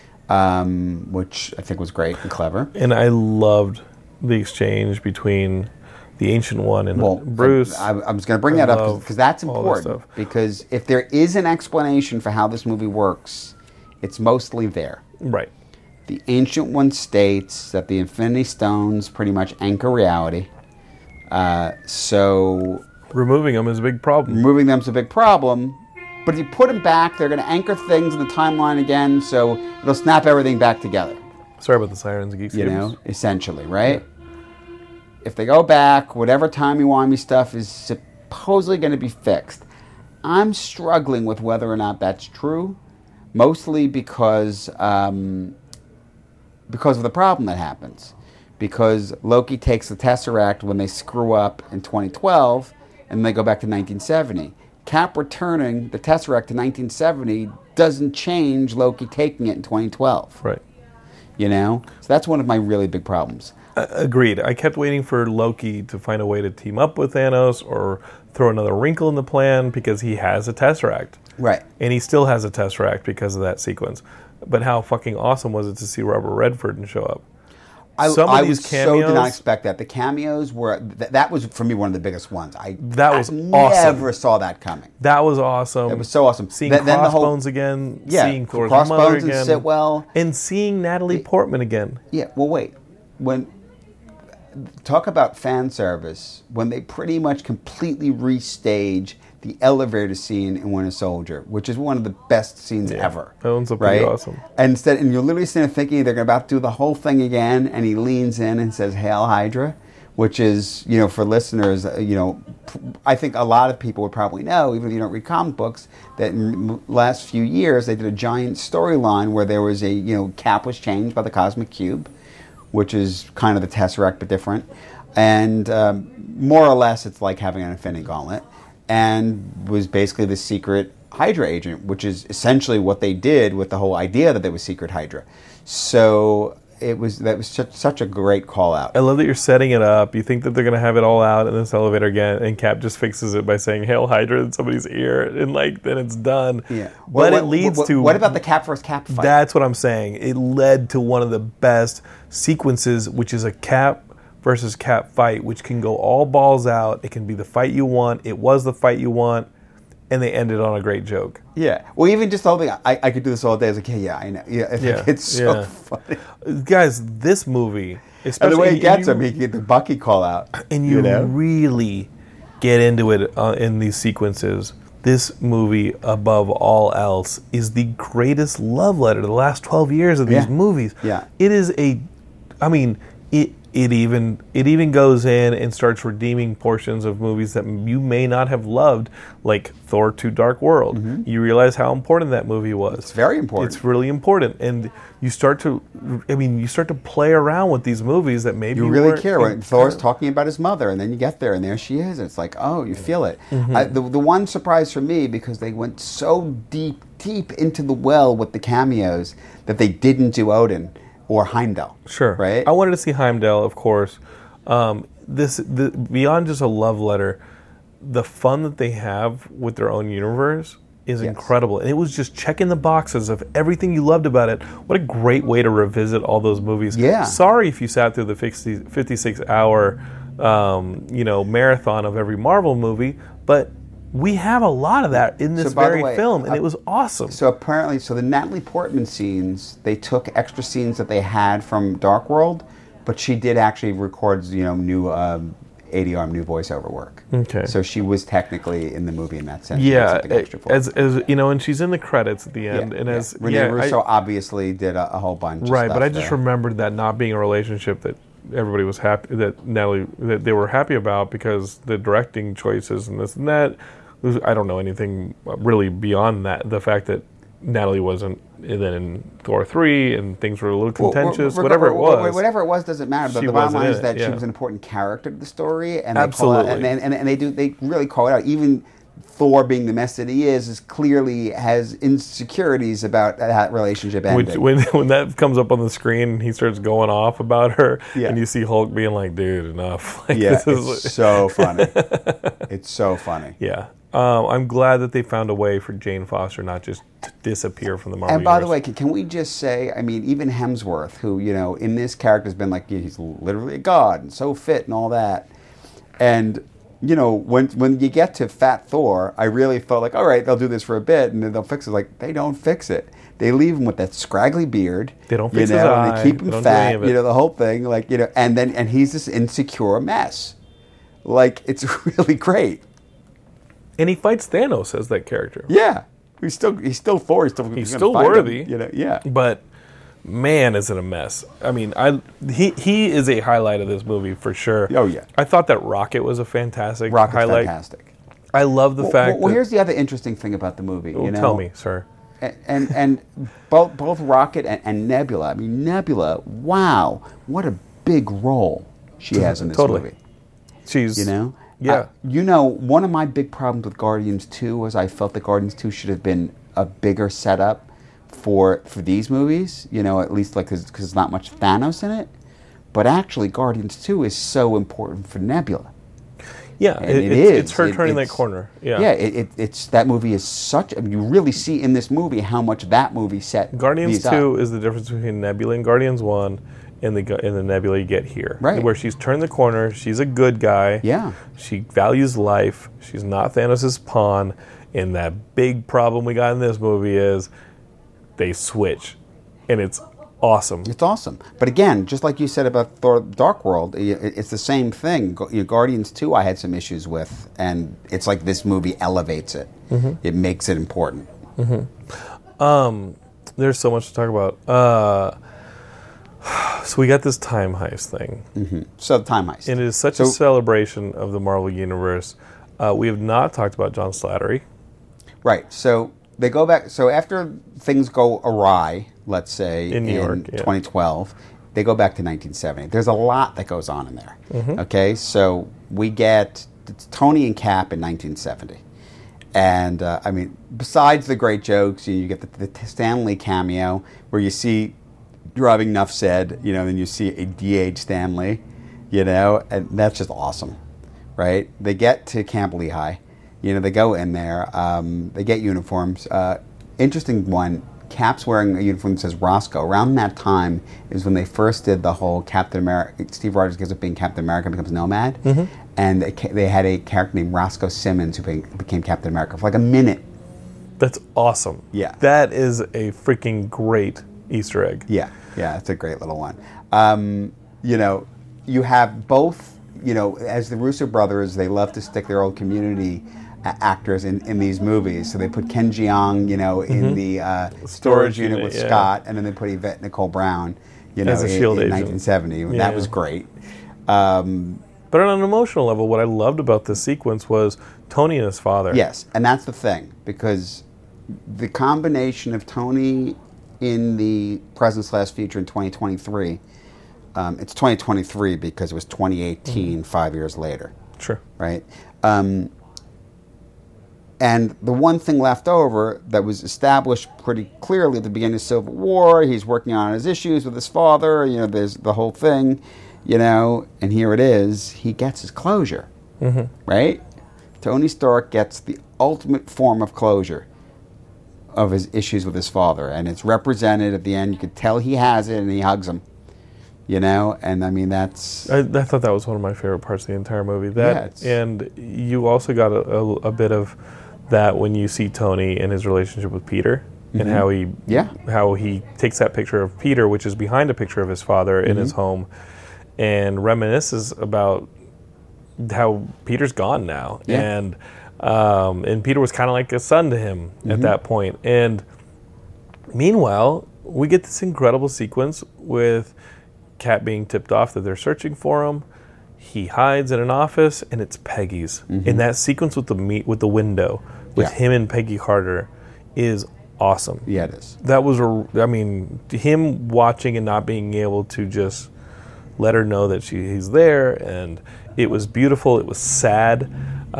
Um, which I think was great and clever. And I loved the exchange between the Ancient One and Well, Bruce. I, I was going to bring I that up love because that's all this important. stuff. Because if there is an explanation for how this movie works, it's mostly there. Right. The Ancient One states that the Infinity Stones pretty much anchor reality. Uh, so Removing them is a big problem. removing them is a big problem. But if you put them back, they're going to anchor things in the timeline again, so it'll snap everything back together. Sorry about the sirens, Geekscape. You know, essentially, right? If they go back, whatever timey-wimey stuff is supposedly going to be fixed. I'm struggling with whether or not that's true, mostly because um, because of the problem that happens. Because Loki takes the Tesseract when they screw up in twenty twelve, and they go back to nineteen seventy. Cap returning the Tesseract to nineteen seventy doesn't change Loki taking it in twenty twelve. Right. You know? So that's one of my really big problems. Uh, agreed. I kept waiting for Loki to find a way to team up with Thanos or throw another wrinkle in the plan because he has a Tesseract. Right. And he still has a Tesseract because of that sequence. But how fucking awesome was it to see Robert Redford show up? I, Some of I these was so did not cameos- expect that. The cameos were th- that was for me one of the biggest ones. I That was I awesome. never saw that coming. That was awesome. It was so awesome. Seeing Th- then the whole- Crossbones again, Yeah, seeing Thor's Crossbones mother and again, Sitwell. and seeing Natalie Portman again. Yeah. Well, wait. When talk about fan service, when they pretty much completely restage the elevator scene in Winter Soldier, which is one of the best scenes Yeah, ever. that one's pretty right? awesome. And instead, and you're literally sitting there thinking they're about to do the whole thing again, and he leans in and says, "Hail Hydra," which is, you know, for listeners, uh, you know, p- I think a lot of people would probably know, even if you don't read comic books, that in the last few years they did a giant storyline where there was a, you know, Cap was changed by the Cosmic Cube, which is kind of the Tesseract but different. And um, more or less it's like having an Infinity Gauntlet, and was basically the secret Hydra agent, which is essentially what they did with the whole idea that there was secret Hydra. So it was that was such, such a great call out. I love that you're setting it up. You think that they're going to have it all out in this elevator again, and Cap just fixes it by saying "Hail Hydra" in somebody's ear, and like then it's done. Yeah, but what, it leads what, to what about the Cap versus Cap fight? That's what I'm saying. It led to one of the best sequences, which is a Cap versus Cap fight, which can go all balls out. It can be the fight you want. It was the fight you want. And they ended on a great joke. Yeah. Well, even just the whole thing, I, I could do this all day. I was like, hey, yeah, I know. Yeah, Yeah, it's so yeah. funny. Guys, this movie, especially... And the way he and gets you- him, he can get the Bucky call out. And you, you know? really get into it uh, in these sequences. This movie, above all else, is the greatest love letter to the last twelve years of these Yeah. movies. Yeah. It is a... I mean, it... It even it even goes in and starts redeeming portions of movies that you may not have loved, like Thor two Dark World. Mm-hmm. You realize how important that movie was. It's very important. It's really important, and you start to, I mean, you start to play around with these movies that maybe You really weren't care when in- Thor's talking about his mother, and then you get there, and there she is. It's like, oh, you feel it. Mm-hmm. I, the, the one surprise for me, because they went so deep, deep into the well with the cameos, that they didn't do Odin or Heimdall. Sure. Right? I wanted to see Heimdall, of course. Um, this the, beyond just a love letter, the fun that they have with their own universe is Yes. incredible. And it was just checking the boxes of everything you loved about it. What a great way to revisit all those movies. Yeah. Sorry if you sat through the fifty, fifty-six hour um, you know, marathon of every Marvel movie, but we have a lot of that in this So, by the very way, film, and uh, it was awesome. So apparently, so the Natalie Portman scenes, they took extra scenes that they had from Dark World, but she did actually record, you know, new um, A D R, new voiceover work. Okay. So she was technically in the movie in that sense. She did Yeah, something extra for it. as as you know, and she's in the credits at the Yeah, end, and yeah. as Renee yeah, I- Russo obviously did a, a whole bunch. Of right, stuff but I just there. remembered that not being a relationship that everybody was happy that Natalie that they were happy about, because the directing choices and this and that. I don't know anything really beyond that. The fact that Natalie wasn't then in Thor three and things were a little contentious, Well, whatever it was. Whatever it was doesn't matter. But She the bottom wasn't line in is it, that yeah. she was an important character to the story, and they call out, Absolutely. and, and, and they do they really call it out. Even Thor, being the mess that he is, is clearly has insecurities about that relationship Which, ending. when when that comes up on the screen and he starts going off about her, Yeah. and you see Hulk being like, "Dude, enough!" Like, yeah, this is- it's so funny. It's so funny. yeah. Um, I'm glad that they found a way for Jane Foster not just to disappear from the Marvel And by the universe. way, can, can we just say, I mean, even Hemsworth, who, you know, in this character has been like, he's literally a god and so fit and all that. And, you know, when when you get to Fat Thor, I really felt like, all right, they'll do this for a bit and then they'll fix it. Like, they don't fix it. They leave him with that scraggly beard. They don't you fix his know, and eye. They keep They him don't do any fat, of it. you know, the whole thing. Like, you know, and then, and he's this insecure mess. Like, it's really great. And he fights Thanos as that character. Yeah. He's still, he's still Thor. He's still, He's gonna still fight him, worthy. you know, yeah. But man, is it a mess. I mean, I he he is a highlight of this movie for sure. Oh, yeah. I thought that Rocket was a fantastic Rocket's highlight. fantastic. I love the Well, fact well, well, that... here's the other interesting thing about the movie. Oh, you know, tell me, sir. and and, and both both Rocket and, and Nebula. I mean, Nebula. Wow, what a big role she has in this Totally. movie. She's... You know. Yeah. Uh, you know, one of my big problems with Guardians two was I felt that Guardians two should have been a bigger setup for for these movies. You know, at least like because there's not much Thanos in it. But actually, Guardians two is so important for Nebula. Yeah, And it, it it's, is. it's her It- turning it's- that corner. Yeah. Yeah, it, it, it's that movie is such. I mean, you really see in this movie how much that movie set. Guardians these up. two is the difference between Nebula and Guardians one and the gu- and the Nebula you get here. Right. Where she's turned the corner, she's a good guy. Yeah. She values life. She's not Thanos' pawn. And that big problem we got in this movie is they switch. And it's awesome. It's awesome. But again, just like you said about Thor Dark World, i- i- it's the same thing. Gu- you know, Guardians two I had some issues with, and it's like this movie elevates it. Mm-hmm. It makes it important. There's so much to talk about. Uh, So we got this time heist thing. Mm-hmm. So the time heist. And it is such so, a celebration of the Marvel Universe. Uh, we have not talked about John Slattery. Right. So they go back. So after things go awry, let's say in, New in York, yeah. twenty twelve, they go back to nineteen seventy. There's a lot that goes on in there. Mm-hmm. Okay. So we get Tony and Cap in nineteen seventy. And, uh, I mean, besides the great jokes, you, you get the, the Stan Lee cameo where you see driving Nuff said, you know, then you see a D H Stan Lee, you know, and that's just awesome, right? They get to Camp Lehigh. You know, they go in there. Um, they get uniforms. Uh, interesting one, Cap's wearing a uniform that says Roscoe. Around that time is when they first did the whole Captain America, Steve Rogers gives up being Captain America and becomes Nomad. Mm-hmm. And they, they had a character named Roscoe Simmons who became, became Captain America for like a minute. That's awesome. Yeah. That is a freaking great Easter egg. Yeah, yeah, it's a great little one. Um, you know, you have both, you know, as the Russo brothers, they love to stick their old community uh, actors in, in these movies. So they put Ken Jeong, you know, in mm-hmm. the uh, storage, storage unit, unit with yeah. Scott, and then they put Yvette Nicole Brown, you know, as a in, SHIELD in agent. nineteen seventy. Yeah. That was great. Um, but on an emotional level, what I loved about this sequence was Tony and his father. Yes, and that's the thing, because the combination of Tony in the present slash future in twenty twenty-three, um, it's twenty twenty-three because it was twenty eighteen, mm-hmm. five years later. Sure. Right? Um, and the one thing left over that was established pretty clearly at the beginning of Civil War, he's working on his issues with his father, you know, there's the whole thing, you know, and here it is, he gets his closure. Mm-hmm. Right? Tony Stark gets the ultimate form of closure of his issues with his father, and it's represented at the end. You could tell he has it, and he hugs him, you know, and I mean, that's... I, I thought that was one of my favorite parts of the entire movie. That, yeah, and you also got a, a, a bit of that when you see Tony and his relationship with Peter, mm-hmm. and how he yeah. how he takes that picture of Peter, which is behind a picture of his father mm-hmm. in his home, and reminisces about how Peter's gone now, yeah. and um, and Peter was kind of like a son to him mm-hmm. at that point. And meanwhile, we get this incredible sequence with Cap being tipped off that they're searching for him. He hides in an office, and it's Peggy's. Mm-hmm. And that sequence with the meet with the window with yeah. him and Peggy Carter is awesome. Yeah, it is. That was, a, I mean, him watching and not being able to just let her know that she he's there, and it was beautiful. It was sad.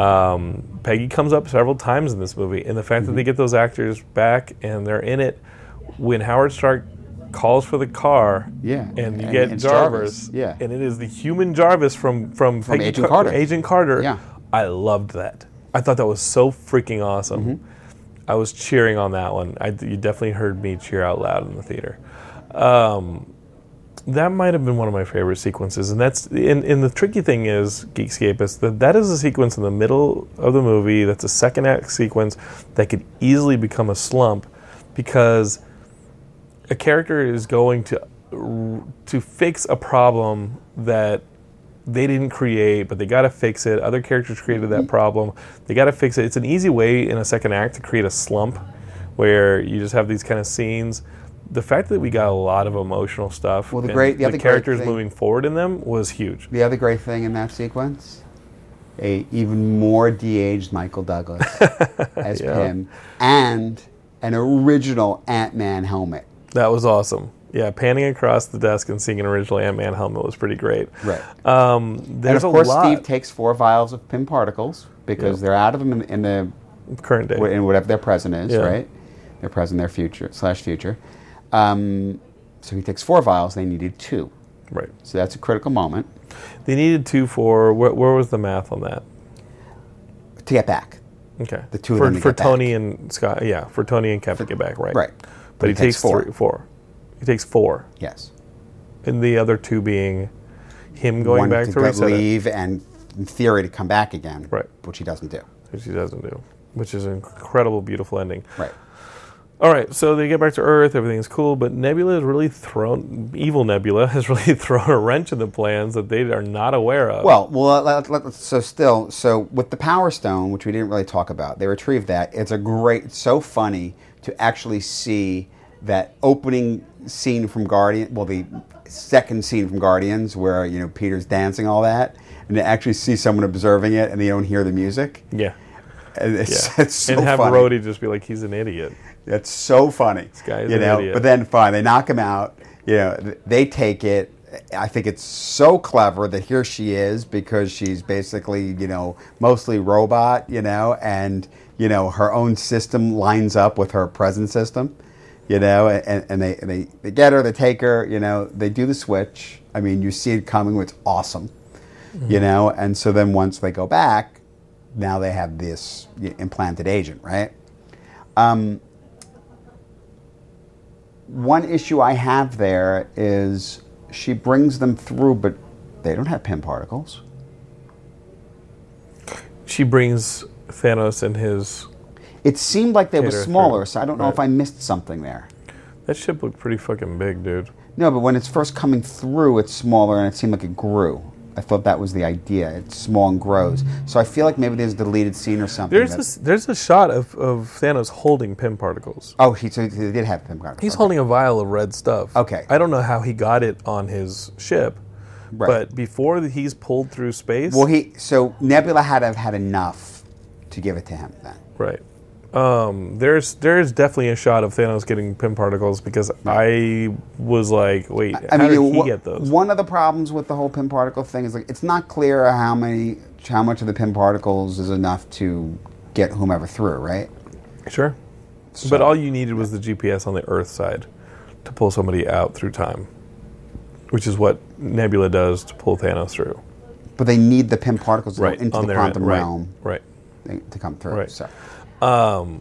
Um, Peggy comes up several times in this movie, and the fact mm-hmm. that they get those actors back and they're in it when Howard Stark calls for the car, yeah, and you and, get and Jarvis, Jarvis, yeah, and it is the human Jarvis from from, from Peggy Agent Car- Carter. Agent Carter. Yeah, I loved that. I thought that was so freaking awesome. Mm-hmm. I was cheering on that one. I, you definitely heard me cheer out loud in the theater. Um, that might have been one of my favorite sequences, and that's and, and the tricky thing is, Geekscape, is that that is a sequence in the middle of the movie. That's a second act sequence that could easily become a slump because a character is going to to fix a problem that they didn't create, but they got to fix it. Other characters created that problem. They got to fix it. It's an easy way in a second act to create a slump where you just have these kind of scenes. The fact that we got a lot of emotional stuff, well, the, and great, the, the other characters great thing, moving forward in them was huge. The other great thing in that sequence, a even more de-aged Michael Douglas as yeah. Pym, and an original Ant-Man helmet. That was awesome. Yeah, panning across the desk and seeing an original Ant-Man helmet was pretty great. Right. Um, there's and of course, a lot. Steve takes four vials of Pym particles because yeah. they're out of them in, in the current day, in whatever their present is, yeah. right? Their present, their future slash future. Um, so he takes four vials. They needed two. Right. So that's a critical moment. They needed two for where, where was the math on that? To get back. Okay. The two for, of them to for get Tony back. and Scott. Yeah, for Tony and Cap to get back. Right. Right. But, but he, he takes, takes four. Three, four. He takes four. Yes. And the other two being him going One back to, to reset leave it. and, in theory, to come back again. Right. Which he doesn't do. Which he doesn't do. Which is an incredible, beautiful ending. Right. All right, so they get back to Earth, everything's cool, but Nebula has really thrown, evil Nebula has really thrown a wrench in the plans that they are not aware of. Well, well, let, let, so still, so with the Power Stone, which we didn't really talk about, they retrieved that. It's a great, it's so funny to actually see that opening scene from Guardian, well, the second scene from Guardians, where you know Peter's dancing, all that, and to actually see someone observing it, and they don't hear the music. Yeah, and it's, yeah. it's so and have funny. Rhodey just be like, he's an idiot. That's so funny. This guy is you an know, idiot. But then fine, they knock him out. You know, they take it. I think it's so clever that here she is because she's basically, you know, mostly robot, you know, and, you know, her own system lines up with her present system, you know, and, and they, they, they get her, they take her, you know, they do the switch. I mean, you see it coming, it's awesome, mm-hmm. you know, and so then once they go back, now they have this implanted agent, right? Um, one issue I have there is she brings them through, but they don't have Pym particles. She brings Thanos and his... It seemed like they were smaller, through. so I don't know right. if I missed something there. That ship looked pretty fucking big, dude. No, but when it's first coming through, it's smaller, and it seemed like it grew. I thought that was the idea. It's small and grows. So I feel like maybe there's a deleted scene or something. There's a, there's a shot of, of Thanos holding Pym particles. Oh, he, so he did have Pym particles. He's okay. holding a vial of red stuff. Okay. I don't know how he got it on his ship, right. but before he's pulled through space... Well, he so Nebula had to have had enough to give it to him then. Right. Um, there's there's definitely a shot of Thanos getting Pym particles because I was like, wait, I how mean, did he wh- get those? One of the problems with the whole Pym particle thing is like it's not clear how many, how much of the Pym particles is enough to get whomever through, right? Sure. So, but all you needed was the G P S on the Earth side to pull somebody out through time, which is what Nebula does to pull Thanos through. But they need the Pym particles to right. go into on the their quantum end. Right. realm Right. to come through. Right. So. Um,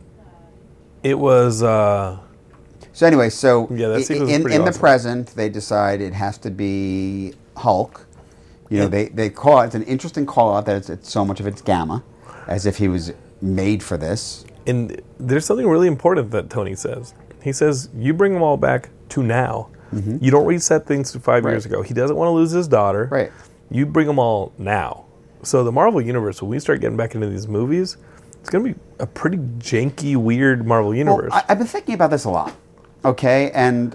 it was. Uh, so anyway, so yeah, that in, was in, pretty in awesome. the present, they decide it has to be Hulk. You know, Yeah. they they call it, it's an interesting call out that it's, it's so much of it's gamma, as if he was made for this. And there's something really important that Tony says. He says, you bring them all back to now. Mm-hmm. You don't reset things to five right. years ago. He doesn't want to lose his daughter. Right. You bring them all now. So the Marvel Universe, when we start getting back into these movies, it's going to be a pretty janky, weird Marvel Universe. Well, I, I've been thinking about this a lot. Okay, and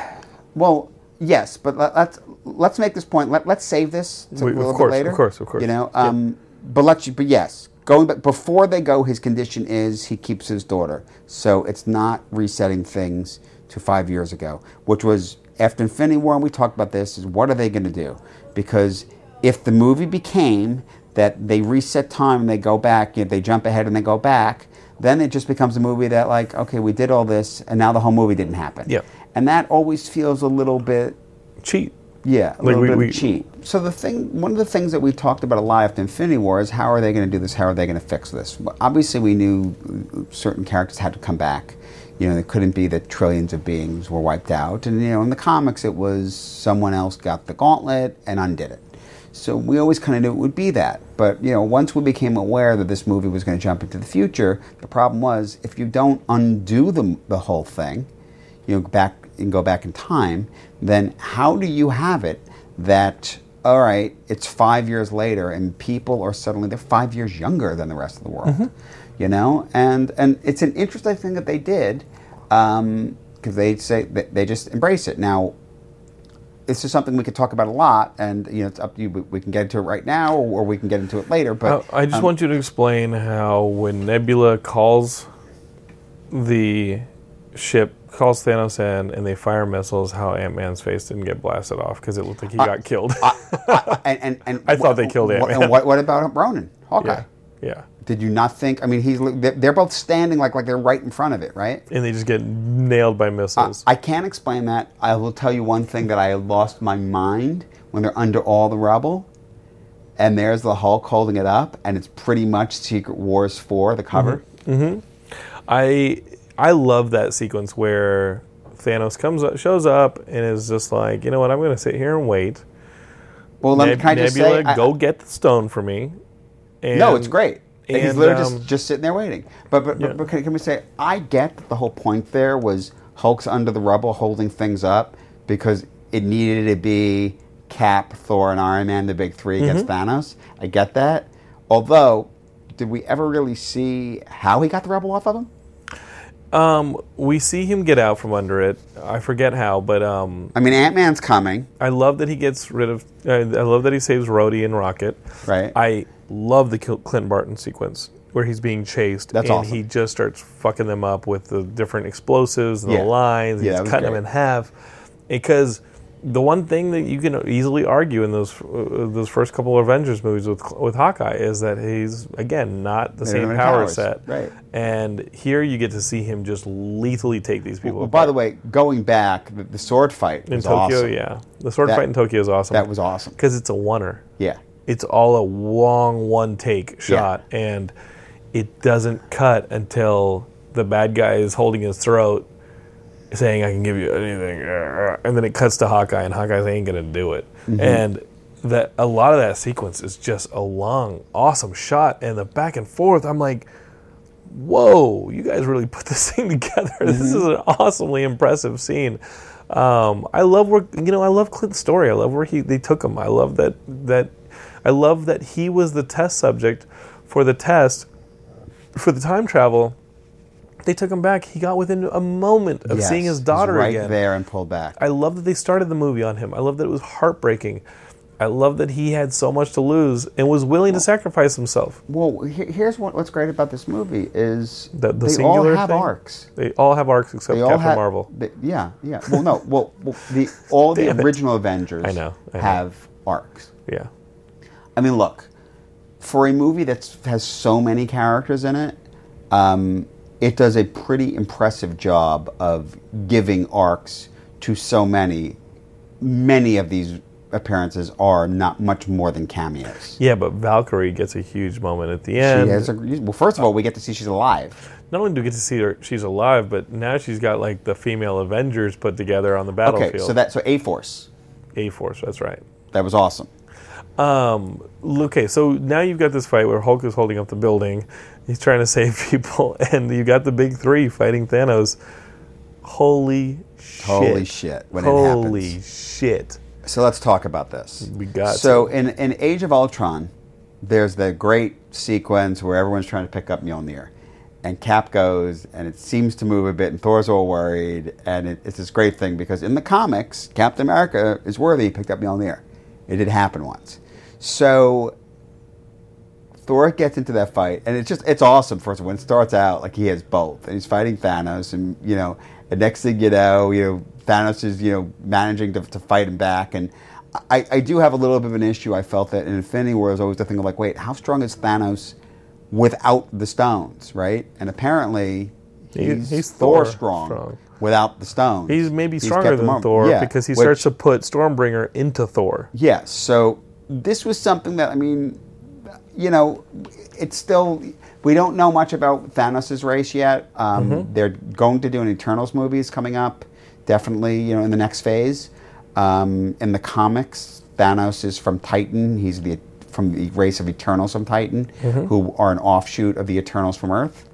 well, yes, but let, let's let's make this point. Let, let's save this to We- a little of course, bit later. of course, of course. You know, um, but let's. But yes, going back before they go, his condition is he keeps his daughter. So it's not resetting things to five years ago, which was after Infinity War. And we talked about this. Is what are they going to do? Because if the movie became that they reset time and they go back, you know, they jump ahead and they go back, then it just becomes a movie that like, okay, we did all this and now the whole movie didn't happen. Yeah. And that always feels a little bit Cheat. yeah, a Like little we- bit we- of cheat. So the thing, one of the things that we talked about a lot after Infinity War is how are they going to do this? How are they going to fix this? Well, obviously, we knew certain characters had to come back. You know, it couldn't be that trillions of beings were wiped out. And you know, in the comics, it was someone else got the gauntlet and undid it. So we always kind of knew it would be that. But, you know, once we became aware that this movie was going to jump into the future, the problem was if you don't undo the, the whole thing, you know, back and go back in time, then how do you have it that, all right, it's five years later and people are suddenly, they're five years younger than the rest of the world, mm-hmm. you know? And and it's an interesting thing that they did because um, they say, they, they just embrace it. Now, this is something we could talk about a lot, and you know, it's up to you. We, we can get into it right now, or, or we can get into it later. But I, I just um, want you to explain how when Nebula calls the ship, calls Thanos in, and they fire missiles, how Ant-Man's face didn't get blasted off because it looked like he I, got killed. I, I, and, and, and I thought they killed Ant-Man. And what, what about Ronan, Hawkeye? Yeah, yeah. Did you not think? I mean, he's they're both standing like like they're right in front of it, right? And they just get nailed by missiles. I, I can't explain that. I will tell you one thing that I lost my mind when they're under all the rubble, and there's the Hulk holding it up, and it's pretty much Secret Wars four, the cover. Mm-hmm. Mm-hmm. I I love that sequence where Thanos comes up, shows up, and is just like, you know what? I'm going to sit here and wait. Well, let Neb- me, can I just Nebula, say, go I, get the stone for me. And, no, it's great. And he's and, literally um, just, just sitting there waiting. But but, yeah. but, but can, can we say, I get that the whole point there was Hulk's under the rubble holding things up because it needed to be Cap, Thor, and Iron Man, the big three against Mm-hmm. Thanos. I get that. Although, did we ever really see how he got the rubble off of him? Um, we see him get out from under it. I forget how, but um, I mean, Ant-Man's coming, I love that he gets rid of. Uh, I love that he saves Rhodey and Rocket. right? I love the Cl- Clint Barton sequence where he's being chased, That's and awesome. he just starts fucking them up with the different explosives and Yeah. the lines. Yeah, that he's was cutting them great. in half because the one thing that you can easily argue in those uh, those first couple of Avengers movies with with Hawkeye is that he's again not the They same don't have power powers, set, right. And here you get to see him just lethally take these people. Well, apart. by the way, going back, the, the sword fight in was Tokyo, awesome. yeah, the sword That- fight in Tokyo is awesome. That was awesome. because it's a oneer. Yeah. It's all a long one take shot, and it doesn't cut until the bad guy is holding his throat, saying, "I can give you anything," and then it cuts to Hawkeye, and Hawkeye ain't gonna do it. Mm-hmm. And that a lot of that sequence is just a long, awesome shot, and the back and forth. I'm like, whoa, you guys really put this thing together. Mm-hmm. This is an awesomely impressive scene. Um, I love where you know I love Clint's story. I love where he they took him. I love that that I love that he was the test subject for the test for the time travel. They took him back. He got within a moment of Yes, seeing his he's daughter right again. there and pulled back. I love that they started the movie on him. I love that it was heartbreaking. I love that he had so much to lose and was willing to sacrifice himself. Well, he- here's what, what's great about this movie is The- the they all singular have thing? arcs. They all have arcs except They all Captain have, Marvel. they- yeah, yeah. Well, no, well, well the all the Damn it. original Avengers I know, I know. have arcs. Yeah. I mean, look, for a movie that has so many characters in it, um, it does a pretty impressive job of giving arcs to so many. Many of these appearances are not much more than cameos. Yeah, but Valkyrie gets a huge moment at the end. She has a, well, first of all, we get to see she's alive. Not only do we get to see her, she's alive, but now she's got like the female Avengers put together on the battlefield. Okay, so that so A Force, A Force, that's right. that was awesome. Um, okay, so now you've got this fight where Hulk is holding up the building. He's trying to save people, and you got the big three fighting Thanos. Holy shit. Holy shit, when it Holy happens. shit. So let's talk about this. We got So to. in in Age of Ultron, there's the great sequence where everyone's trying to pick up Mjolnir. And Cap goes, and it seems to move a bit, and Thor's all worried, and it, it's this great thing, because in the comics, Captain America is worthy, he picked up Mjolnir. It did happen once. So Thor gets into that fight, and it's just, it's awesome, first of all, when it starts out, like he has both, and he's fighting Thanos, and, you know, the next thing you know, you know, Thanos is, you know, managing to, to fight him back, and I, I do have a little bit of an issue. I felt that in Infinity War, I was always the thing of like, wait, how strong is Thanos without the stones, right? And apparently, He- he's, he's Thor, Thor strong, strong. without the stones. He's maybe He's stronger Captain than Marvel. Thor Yeah, because he which- starts to put Stormbringer into Thor. Yeah, so this was something that, I mean, you know, it's still, we don't know much about Thanos' race yet. Um, Mm-hmm. They're going to do an Eternals movies coming up, definitely, you know, in the next phase. Um, in the comics, Thanos is from Titan. He's the from the race of Eternals from Titan, Mm-hmm. who are an offshoot of the Eternals from Earth.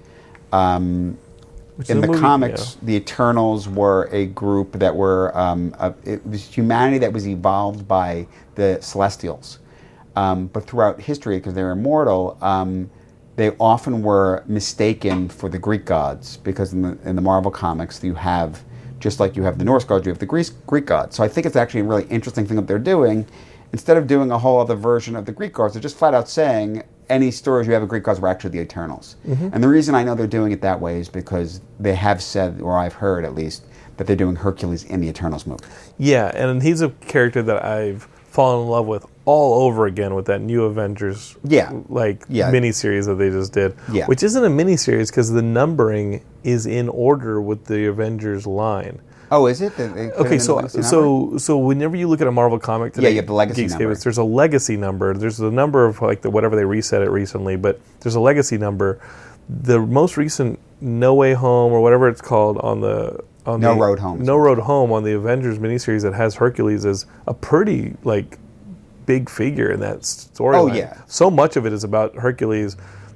Um, Which in is a the movie, comics, yeah. the Eternals were a group that were um, a, it was humanity that was evolved by the Celestials. Um, but throughout history, because they're immortal, um, they often were mistaken for the Greek gods, because in the, in the Marvel comics, you have, just like you have the Norse gods, you have the Greek, Greek gods. So I think it's actually a really interesting thing that they're doing. Instead of doing a whole other version of the Greek gods, they're just flat out saying any stories you have of Greek gods were actually the Eternals. Mm-hmm. And the reason I know they're doing it that way is because they have said, or I've heard at least, that they're doing Hercules in the Eternals movie. Yeah, and he's a character that I've fallen in love with all over again with that new Avengers Yeah. like Yeah. miniseries that they just did. Yeah. Which isn't a miniseries because the numbering is in order with the Avengers line. Oh, is it? They- they put it Okay, in so the legacy number? so so whenever you look at a Marvel comic today, Yeah, you have the legacy Geekscape, number. There's a legacy number. There's the number of like the whatever they reset it recently, but there's a legacy number. The most recent No Way Home or whatever it's called on the on No the, Road Home. No Road Home on the Avengers miniseries that has Hercules as a pretty like big figure in that storyline. Oh, yeah. So much of it is about Hercules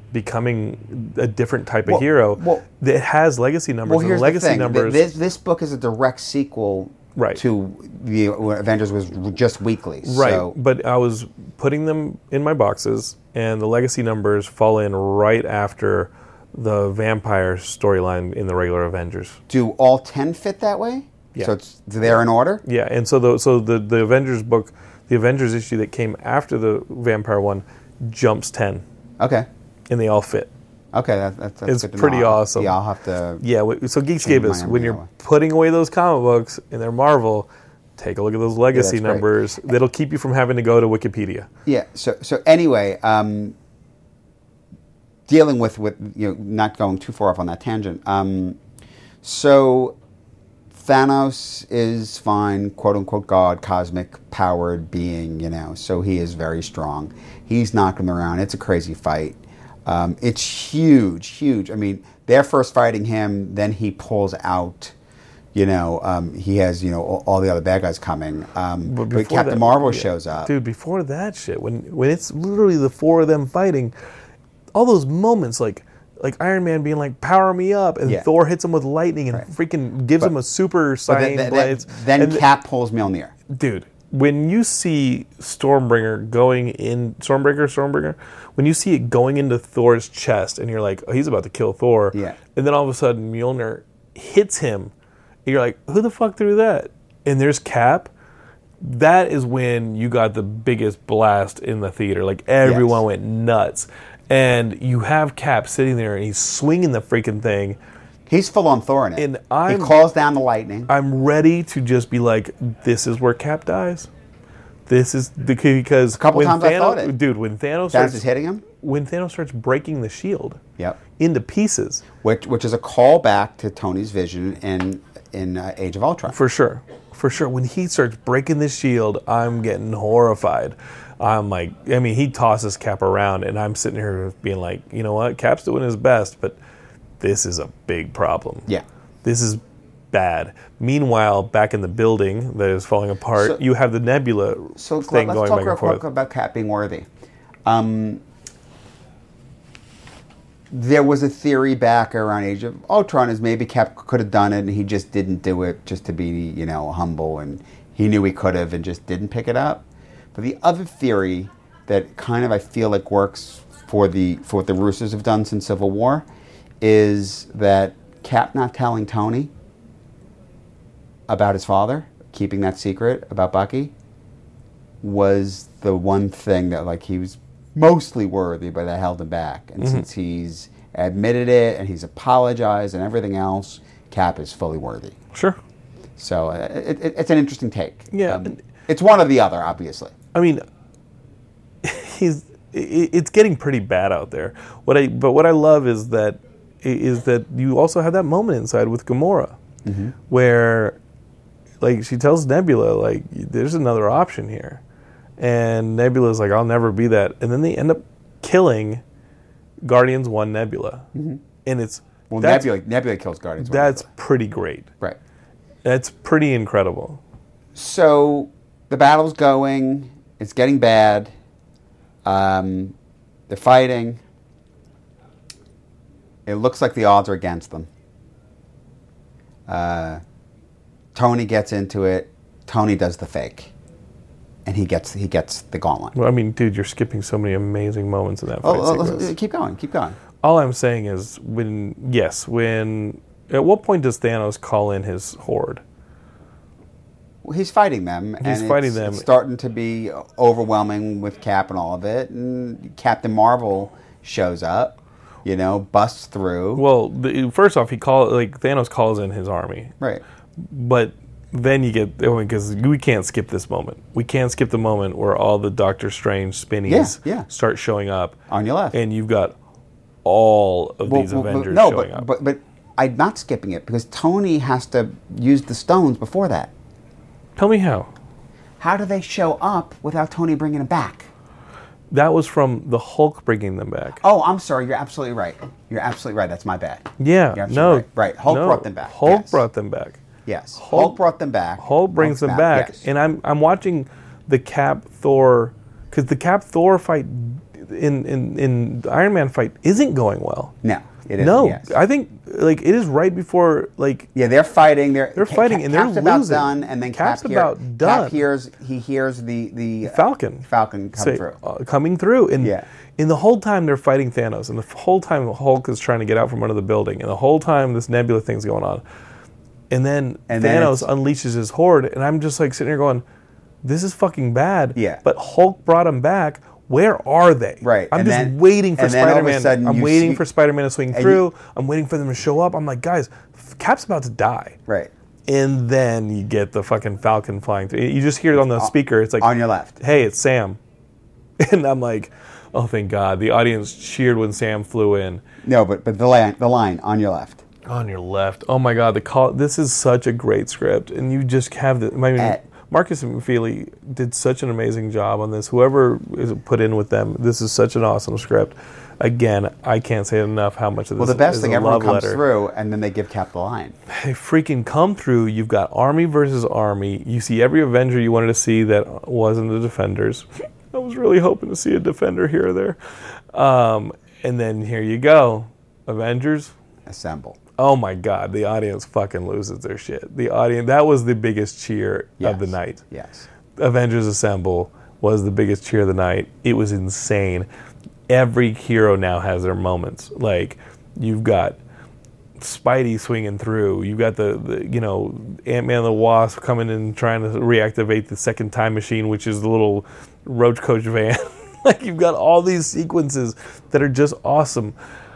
becoming a different type Well- of hero. well- it has legacy numbers. Well, and here's the legacy the thing. numbers. This, this book is a direct sequel Right. to the Avengers was just weeklies. Right, So, but I was putting them in my boxes, and the legacy numbers fall in right after the vampire storyline in the regular Avengers. Do all ten fit that way? Yeah. So it's they're in order? Yeah, and so the so the, the Avengers book, the Avengers issue that came after the vampire one, jumps ten, Okay. and they all fit. Okay, that, that's, that's It's good to pretty know. awesome. Yeah, I'll have to... Yeah, wh- so Geekscape my is when you're number. putting away those comic books and they're Marvel, take a look at those legacy that's great. numbers. That'll keep you from having to go to Wikipedia. Yeah, so so anyway, um, dealing with, with, you know, not going too far off on that tangent. Um, so Thanos is fine, quote-unquote God, cosmic-powered being, you know, so he is very strong. He's knocking them around. It's a crazy fight. Um, it's huge, huge. I mean, they're first fighting him, then he pulls out, you know, um, he has, you know, all, all the other bad guys coming. Um, but before Captain that- Marvel yeah. shows up. Dude, before that shit, when when it's literally the four of them fighting, all those moments like like Iron Man being like, power me up, and Yeah. Thor hits him with lightning and Right. freaking gives But- him a super But saiyan then, then, blades. then And th- Cap pulls Mjolnir. dude, when you see Stormbringer going in, Stormbreaker, Stormbringer, when you see it going into Thor's chest, and you're like, oh, he's about to kill Thor, Yeah. and then all of a sudden Mjolnir hits him, and you're like, who the fuck threw that? And there's Cap. That is when you got the biggest blast in the theater. Like everyone Yes. went nuts, and you have Cap sitting there, and he's swinging the freaking thing. He's full on Thor in it. And I'm- he calls down the lightning. I'm ready to just be like, this is where Cap dies. This is the because a couple when times Thanos, I thought it. dude. When Thanos, Thanos starts, is hitting him. when Thanos starts breaking the shield Yep. into pieces, Which which is a callback to Tony's vision in in uh, Age of Ultron. for sure, for sure. When he starts breaking the shield, I'm getting horrified. I'm like, I mean, he tosses Cap around, and I'm sitting here being like, you know what, Cap's doing his best, but this is a big problem. Yeah. This is bad. Meanwhile, back in the building that is falling apart, So- you have the Nebula So thing let's going talk back real and forth. quick about Cap being worthy. Um, there was a theory back around Age of Ultron is maybe Cap could have done it and he just didn't do it just to be, you know, humble, and he knew he could have and just didn't pick it up. But the other theory that kind of I feel like works for the for what the Russos have done since Civil War is that Cap not telling Tony about his father, keeping that secret about Bucky, was the one thing that like he was mostly worthy, but that held him back. And Mm-hmm. since he's admitted it and he's apologized and everything else, Cap is fully worthy. Sure. So uh, it, it, it's an interesting take. Yeah. Um, it's one or the other, obviously. I mean, he's it, it's getting pretty bad out there. What I but what I love is that is that you also have that moment inside with Gamora, Mm-hmm. where like she tells Nebula like there's another option here, and Nebula's like I'll never be that, and then they end up killing Guardians One Nebula, and it's Mm-hmm. Well, that's, Nebula, Nebula kills Guardians. that's pretty great. right. That's pretty incredible. So the battle's going. It's getting bad. Um, they're fighting. It looks like the odds are against them. Uh, Tony gets into it. Tony does the fake, and he gets he gets the gauntlet. Well, I mean, dude, you're skipping so many amazing moments in that fight Oh, oh, sequence. let's- keep going, keep going. All I'm saying is when yes, when at what point does Thanos call in his horde? Well, he's fighting them. He's and fighting it's, them. It's starting to be overwhelming with Cap and all of it. And Captain Marvel shows up, you know, busts through. Well, the, first off, he call like Thanos calls in his army, Right. but then you get because we can't skip this moment. We can't skip the moment where all the Doctor Strange spinnies Yeah, yeah. start showing up, On your left. and you've got all of Well, these well, well, Avengers no, showing but, up. but but I'm not skipping it because Tony has to use the stones before that. Tell me how. How do they show up without Tony bringing them back? That was from the Hulk bringing them back. Oh, I'm sorry. You're absolutely right. You're absolutely right. That's my bad. Yeah, You're absolutely no, right. Right. Hulk no. brought them back. Hulk Yes. brought them back. Yes. Hulk- Hulk, brought them back. Hulk brings Hulk's them back, yes. and I'm I'm watching the Cap Thor because the Cap Thor fight in, in in the Iron Man fight isn't going well. No. It is. No, Yes. I think like it is right before like Yeah, they're fighting. They're They're fighting, and they're Cap's about losing. done, and then Cap's Cap, hear- about done. Cap hears he hears the the Falcon. Falcon come say- through. uh, coming through, and Yeah. in the whole time they're fighting Thanos, and the whole time Hulk is trying to get out from under the building, and the whole time this Nebula thing's going on, and then And then Thanos it's- unleashes his horde, and I'm just like sitting here going, "This is fucking bad." Yeah. But Hulk brought him back. Where are they? Right, I'm and just then- waiting for and then all of a Spider-Man. sudden I'm you waiting see- for Spider-Man to swing and through. you- I'm waiting for them to show up. I'm like, guys, Cap's about to die. Right. And then you get the fucking Falcon flying through. You just hear it on the speaker. It's like, On your left. hey, it's Sam. And I'm like, oh, thank God. The audience cheered when Sam flew in. No, but but the line the line on your left. On your left. Oh, my God. The call. This is such a great script. And you just have the... I mean, At- Marcus McFeely did such an amazing job on this. Whoever is put in with them, this is such an awesome script. Again, I can't say enough how much of this Well, the best is thing, a everyone love comes letter. through, and then they give Cap the line. They freaking come through. You've got army versus army. You see every Avenger you wanted to see that wasn't the Defenders. I was really hoping to see a Defender here or there. Um, and then here you go. Avengers. Assemble. Oh my God, the audience fucking loses their shit. The audience, that was the biggest cheer Yes. of the night. Yes. Avengers Assemble was the biggest cheer of the night. It was insane. Every hero now has their moments. Like, you've got Spidey swinging through. You've got the, the you know, Ant-Man and the Wasp coming in trying to reactivate the second time machine, which is the little roach coach van. Like, you've got all these sequences that are just awesome.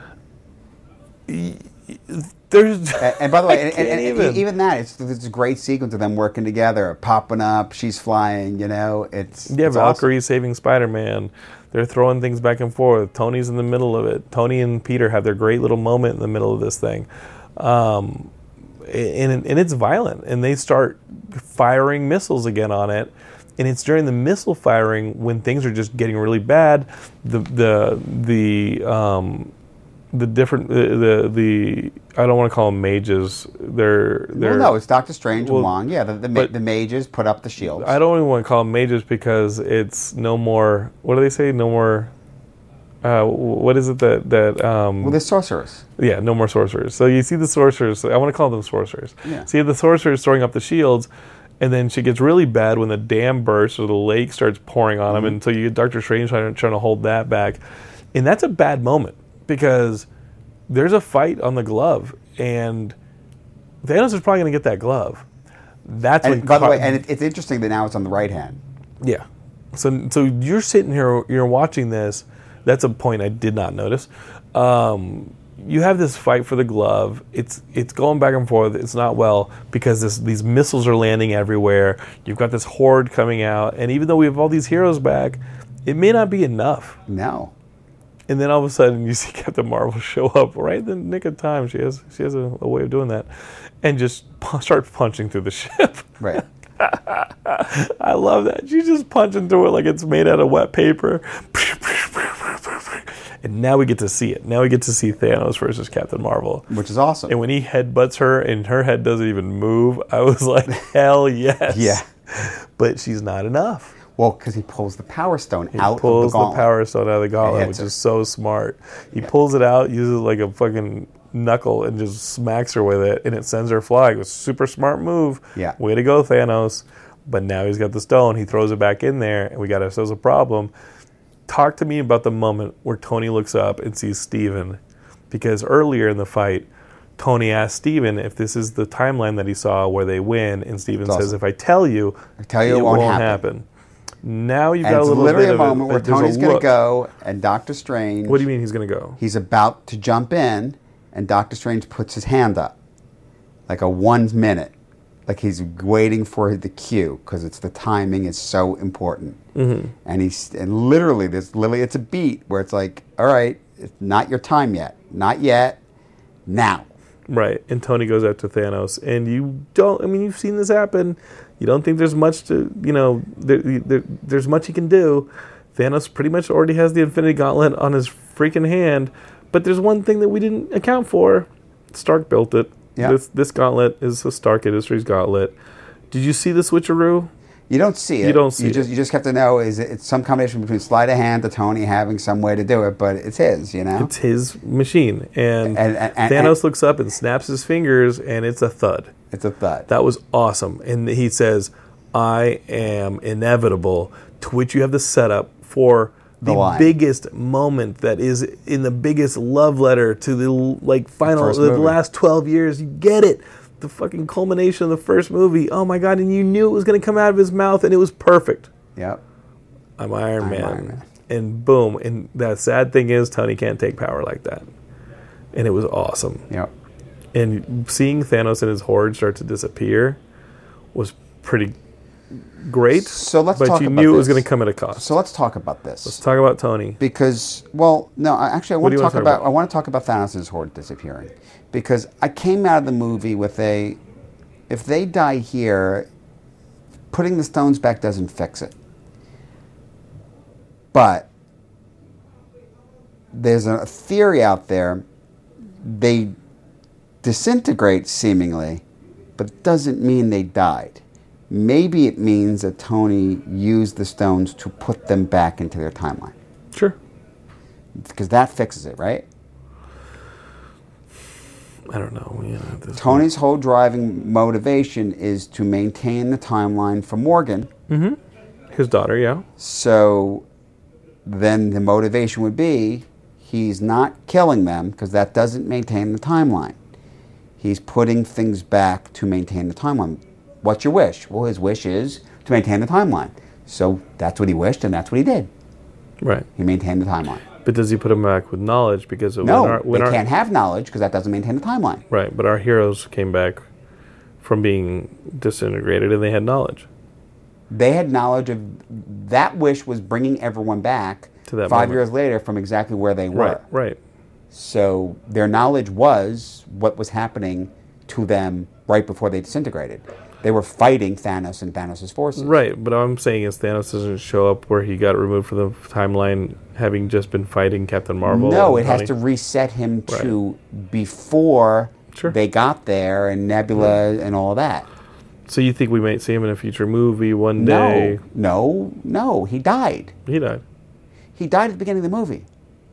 There's And, and by the way, I and, and, can't and even. even that, it's, it's a great sequence of them working together, popping up, she's flying, you know, it's Yeah, it's Valkyrie awesome. saving Spider-Man. They're throwing things back and forth. Tony's in the middle of it. Tony and Peter have their great little moment in the middle of this thing. Um, and, and it's violent. And they start firing missiles again on it. And it's during the missile firing when things are just getting really bad. The the the um, the different the, the the I don't want to call them mages. They're they're Well, no, it's Doctor Strange Well, and Wong. Yeah, the the, ma- but- the mages put up the shields. I don't even want to call them mages because it's no more. What do they say? No more. Uh, what is it that that? Um, well, they're sorcerers. yeah, no more sorcerers. So you see the sorcerers. I want to call them sorcerers. Yeah. See the sorcerers throwing up the shields, and then she gets really bad when the dam bursts or the lake starts pouring on them, Mm-hmm. and so you get Doctor Strange trying, trying to hold that back, and that's a bad moment because there's a fight on the glove, and Thanos is probably going to get that glove. That's And when by the Car- way, and it, it's interesting that now it's on the right hand. yeah. So so you're sitting here, you're watching this. That's a point I did not notice. Um, you have this fight for the glove. It's it's going back and forth. It's not well because this, these missiles are landing everywhere. You've got this horde coming out, and even though we have all these heroes back, it may not be enough. No. And then all of a sudden, you see Captain Marvel show up right in the nick of time. She has she has a, a way of doing that, and just pu- start punching through the ship. Right. I love that. She's just punching through it like it's made out of wet paper. And now we get to see it. Now we get to see Thanos versus Captain Marvel. Which is awesome. And when he headbutts her and her head doesn't even move, I was like, hell yes. Yeah. But she's not enough. Well, because he pulls the Power Stone He out pulls of the the, gauntlet. Power Stone out of the gauntlet, hits which her. is so smart. He pulls it out, uses it like a fucking knuckle, and just smacks her with it, and it sends her flying. It was a super smart move. Yeah. Way to go, Thanos. But now he's got the stone. He throws it back in there, and we got ourselves a problem. Talk to me about the moment where Tony looks up and sees Steven. Because earlier in the fight, Tony asked Steven if this is the timeline that he saw where they win, and Steven It's says, awesome. if I tell you, I tell you, it won't happen. happen. Now you've And got a it's little literally bit a of moment a, where there's a Tony's going to look. go, and Doctor Strange, What do you mean he's going to go? he's about to jump in, and Doctor Strange puts his hand up. Like a one minute. Like he's waiting for the cue, because it's the timing is so important. Mm-hmm. And he's and literally, this literally, it's a beat where it's like, all right, it's not your time yet. Not yet. Now. Right, and Tony goes out to Thanos, and you don't, I mean, you've seen this happen. You don't think there's much to, you know, there, there, there's much he can do. Thanos pretty much already has the Infinity Gauntlet on his freaking hand, but there's one thing that we didn't account for. Stark built it. Yeah. This, this gauntlet is a Stark Industries gauntlet. Did you see the switcheroo? You don't see it. You don't see you it. Just, you just have to know is it, it's some combination between sleight of hand to Tony having some way to do it, but it's his, you know? It's his machine. And, And- and- and- Thanos and- looks up and snaps his fingers, and it's a thud. It's a thud. That was awesome. And he says, I am inevitable, to which you have the setup for the, The line. biggest moment that is in the biggest love letter to the like final, first the, movie. last twelve years. You get it. The fucking culmination of the first movie. Oh my God, and you knew it was going to come out of his mouth, and it was perfect. Yep. I'm Iron, I'm Man. Iron Man. And boom. And the sad thing is, Tony can't take power like that. And it was awesome. Yep. And seeing Thanos and his horde start to disappear was pretty great. So let's but talk you about knew it was this. going to come at a cost. So let's talk about this. Let's talk about Tony. Because, well, no, I- actually, I What want do to you talk wanna talk about, about? I want to talk about Thanos' horde disappearing, because I came out of the movie with a, if they die here, putting the stones back doesn't fix it. But there's a theory out there, they disintegrate seemingly, but it doesn't mean they died. Maybe it means that Tony used the stones to put them back into their timeline. Sure. Because that fixes it, right? I don't know. You know at this Tony's whole driving motivation is to maintain the timeline for Morgan. point. His daughter, yeah. So then the motivation would be he's not killing them because that doesn't maintain the timeline. He's putting things back to maintain the timeline. What's your wish? Well, his wish is to maintain the timeline. So that's what he wished, and that's what he did. Right. He maintained the timeline. But does he put him back with knowledge? Because of No, when our, when they our, can't have knowledge because that doesn't maintain the timeline. Right, but our heroes came back from being disintegrated, and they had knowledge. They had knowledge of that wish was bringing everyone back To that five moment. years later from exactly where they were. Right, right. So their knowledge was what was happening to them right before they disintegrated. They were fighting Thanos and Thanos' forces. Right, but what I'm saying is Thanos doesn't show up where he got removed from the timeline having just been fighting Captain Marvel. No, and it has Tony. to reset him to before Sure. they got there and Nebula and all that. So you think we might see him in a future movie one day? No, no, no. He died. He died. He died at the beginning of the movie.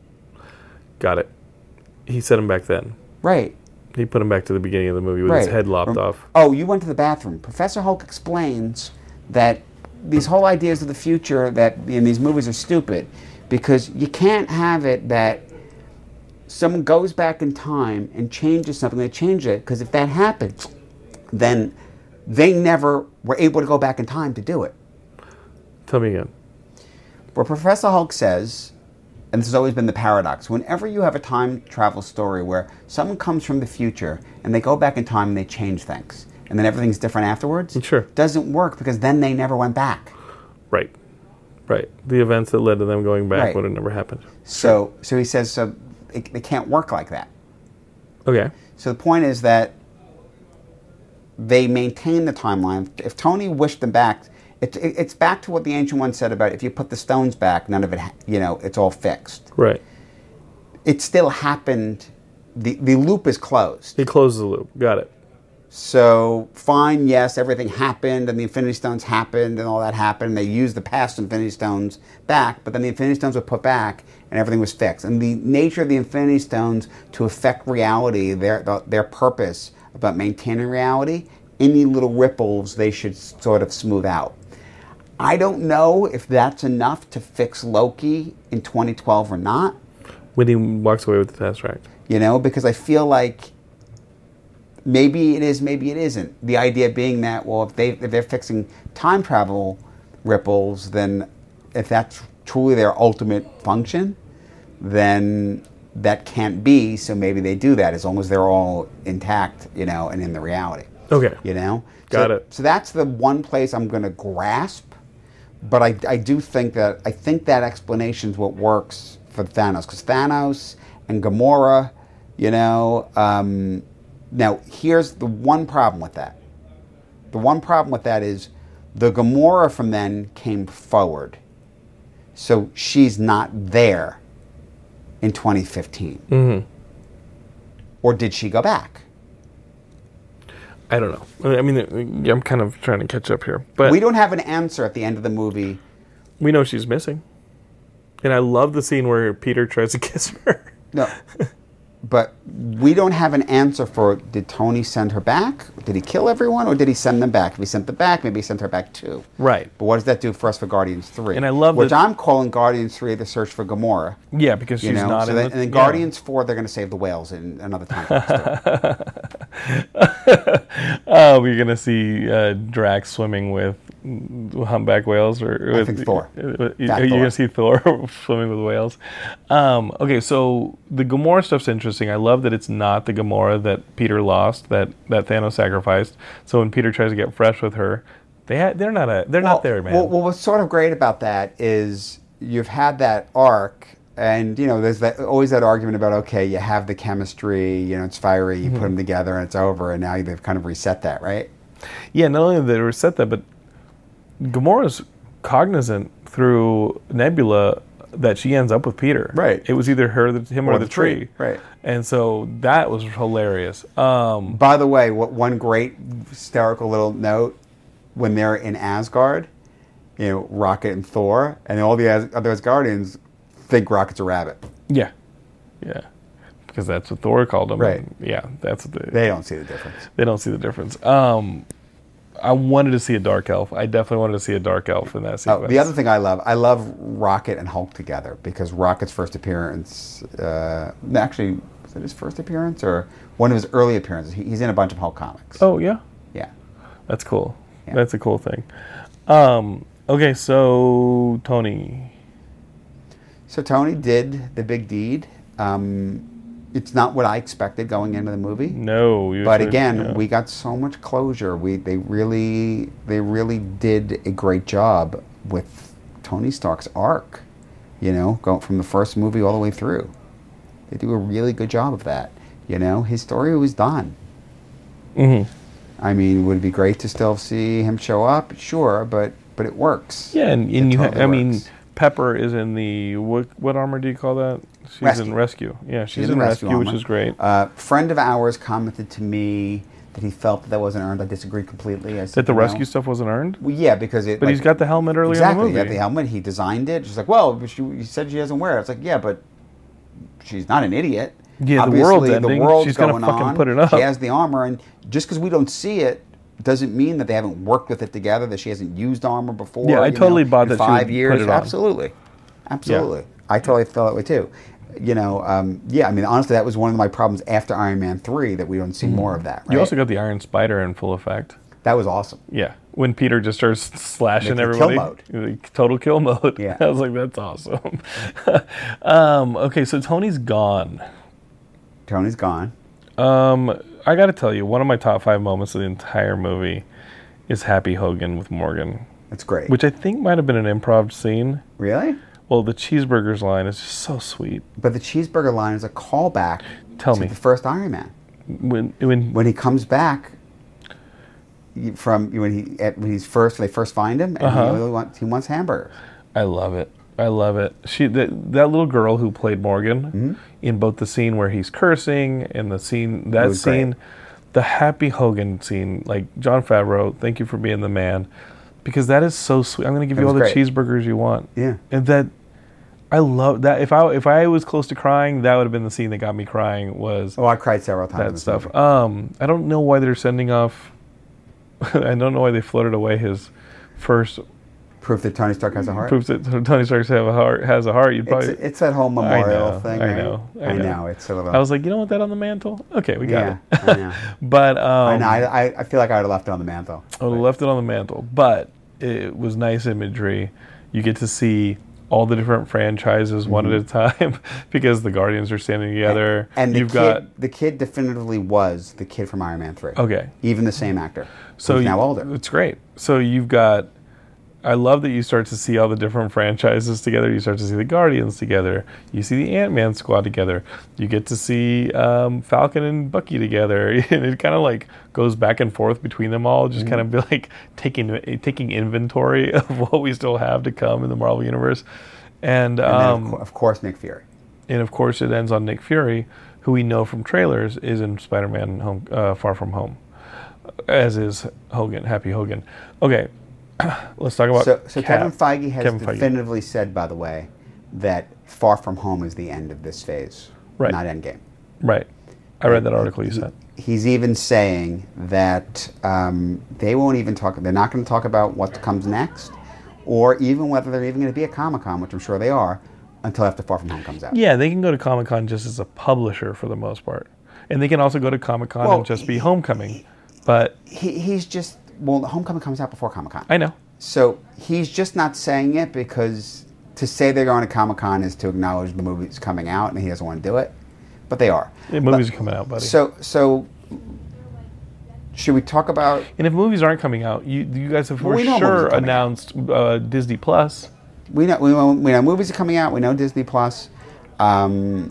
Got it. He set him back then. Right. He put him back to the beginning of the movie with his Right. head lopped Rem- off. Oh, you went to the bathroom. Professor Hulk explains that these whole ideas of the future that in these movies are stupid because you can't have it that someone goes back in time and changes something. They change it because if that happens, then they never were able to go back in time to do it. Tell me again. What Professor Hulk says, and this has always been the paradox, whenever you have a time travel story where someone comes from the future and they go back in time and they change things, and then everything's different afterwards, Sure. doesn't work because then they never went back. Right. Right. The events that led to them going back Right. would have never happened. So, so he says, so it, it can't work like that. Okay. So the point is that they maintain the timeline. If Tony wished them back, it, it, it's back to what the Ancient One said about if you put the stones back, none of it, ha- you know, it's all fixed. Right. It still happened. The, the loop is closed. He closes the loop. Got it. So, fine, yes, everything happened, and the Infinity Stones happened, and all that happened. They used the past Infinity Stones back, but then the Infinity Stones were put back, and everything was fixed. And the nature of the Infinity Stones to affect reality, their their purpose about maintaining reality, any little ripples they should sort of smooth out. I don't know if that's enough to fix Loki in twenty twelve or not, When he walks away with the Tesseract. you know, because I feel like maybe it is, maybe it isn't. The idea being that, well, if, they, if they're fixing time travel ripples, then if that's truly their ultimate function, then that can't be, so maybe they do that as long as they're all intact, you know, and in the reality. Okay. You know? Got so, it. So that's the one place I'm going to grasp, but I, I do think that, I think that explanation is what works for Thanos, because Thanos and Gamora, you know, um, now here's the one problem with that. The one problem with that is the Gamora from then came forward, so she's not there in twenty fifteen. Mm-hmm. Or did she go back? I don't know. I mean, I'm kind of trying to catch up here, but We don't have an answer at the end of the movie. we know she's missing. And I love the scene where Peter tries to kiss her. No. But we don't have an answer for, did Tony send her back? Did he kill everyone, or did he send them back? If he sent them back, maybe he sent her back too. Right. But what does that do for us for Guardians three? And I love Which that- I'm calling Guardians three the search for Gamora. Yeah, because she's You know? not so in then, the... and then yeah. Guardians four, they're going to save the whales in another time. Oh, we're gonna see uh, Drax swimming with humpback whales, or I with, think Thor. Uh, That you're gonna Thor. see Thor swimming with whales. Um, okay, so the Gamora stuff's interesting. I love that it's not the Gamora that Peter lost, that, that Thanos sacrificed. So when Peter tries to get fresh with her, they ha- they're not a they're well, not there, man. Well, well, what's sort of great about that is you've had that arc. And, you know, there's that, always that argument about, okay, you have the chemistry, you know, it's fiery, you put them together and it's over, and now they've kind of reset that, right? Yeah, not only did they reset that, but Gamora's cognizant through Nebula that she ends up with Peter. Right. It was either her, the, him, or, Or the, the tree. tree, right. And so that was hilarious. Um, By the way, what one great hysterical little note, when they're in Asgard, you know, Rocket and Thor, and all the As- other Asgardians think Rocket's a rabbit. yeah, yeah, because that's what Thor called him. Right. And yeah, that's what the, They don't see the difference. they don't see the difference. Um, I wanted to see a dark elf. I definitely wanted to see a dark elf in that Oh, sequence. the other thing I love, I love Rocket and Hulk together, because Rocket's first appearance, uh, actually, was it his first appearance or one of his early appearances? He, he's in a bunch of Hulk comics. Oh yeah, Yeah. that's cool. Yeah. That's a cool thing. Um, okay, so Tony. So Tony did the big deed. Um, it's not what I expected going into the movie. No, you But should- again, yeah. we got so much closure. We they really they really did a great job with Tony Stark's arc. You know, going from the first movie all the way through. They do a really good job of that. You know, his story was done. Mhm. I mean, would it be great to still see him show up? Sure, but but it works. Yeah, and, It and you, ha- totally I mean, works. Pepper is in the what? What armor do you call that? She's Rescue. in rescue. Yeah, she's, in in the rescue, rescue which armor. is great. Uh, friend of ours commented to me that he felt that that wasn't earned. I disagreed completely. I said, That the you know, rescue stuff wasn't earned, Well, yeah, because it. but like, he's got the helmet earlier exactly. in He the had movie. the helmet. He designed it. She's like, well, but she, you said she doesn't wear it. It's like, yeah, but she's not an idiot. Yeah, the Obviously, world's ending. world's She's gonna going fucking on. put it up. She has the armor, and just because we don't see it doesn't mean that they haven't worked with it together. That she hasn't used armor before. Yeah, I you totally know, bought in that she Five would years, put it on. absolutely, absolutely. I totally felt that way too. You know, um, yeah. I mean, honestly, that was one of my problems after Iron Man three that we don't see more of that. Right? You also got the Iron Spider in full effect. that was awesome. Yeah, when Peter just starts slashing Like the kill everybody. mode. Like, total kill mode. Yeah. I was like, that's awesome. um, okay, so Tony's gone. Tony's gone. Um, I got to tell you, one of my top five moments of the entire movie is Happy Hogan with Morgan, That's great. which I think might have been an improv scene. Really? Well, the cheeseburgers line is just so sweet. But the cheeseburger line is a callback Tell to me. the first Iron Man. When when When he comes back y- from when he at, when he's first when they first find him, and Uh-huh. he, really wants, he wants hamburgers. I love it. I love it. She that, that little girl who played Morgan Mm-hmm. in both the scene where he's cursing and the scene that was great. scene, the Happy Hogan scene. Like, Jon Favreau, thank you for being the man, because that is so sweet. I'm going to give That you all the was great. cheeseburgers you want. Yeah. And that I love that. If I if I was close to crying, that would have been the scene that got me crying. Was Oh, I cried several times. in that this stuff. movie. Um, I don't know why they're sending off. I don't know why they floated away his first Proof that Tony Stark has a heart. proves that Tony Stark have a heart has a heart. You'd It's, probably. it's that whole memorial know, thing. I right? know, I I know. know. It's a little. I was like, you don't want that on the mantle? Okay, we got yeah, it. I know. But um, I know. I, I, I feel like I would have left it on the mantle. I would have left it on the mantle. But it was nice imagery. You get to see all the different franchises one at a time because the Guardians are standing together. And the You've kid, got the kid definitively was the kid from Iron Man three. okay. Even the same actor. So who's you- now older. It's great. So you've got. I love that you start to see all the different franchises together. You start to see the Guardians together. You see the Ant-Man squad together. You get to see um, Falcon and Bucky together, and it kind of like goes back and forth between them all, just kind of be like taking taking inventory of what we still have to come in the Marvel universe. And And then, um, of, co- of course, Nick Fury. and of course, it ends on Nick Fury, who we know from trailers is in Spider-Man Home, uh, Far From Home. as is Hogan, Happy Hogan. Okay, let's talk about. So, so Cap. Kevin Feige has Kevin Feige. definitively said, by the way, that Far From Home is the end of this phase, Right. not Endgame. Right. I read that article you He- sent. He's even saying that um, they won't even talk. They're not going to talk about what comes next, or even whether they're even going to be at Comic-Con, which I'm sure they are, until after Far From Home comes out. Yeah, they can go to Comic Con just as a publisher for the most part, and they can also go to Comic Con Well, and just be Homecoming. But He, he's just well, Homecoming comes out before Comic-Con. I know. So he's just not saying it because to say they're going to Comic-Con is to acknowledge the movie's coming out, and he doesn't want to do it. But they are. Yeah, movies But- are coming out, buddy. So, so should we talk about? and if movies aren't coming out, you you guys have Well, for we know movies sure are coming announced uh, Disney Plus. We know we know, we know movies are coming out. We know Disney Plus. Um,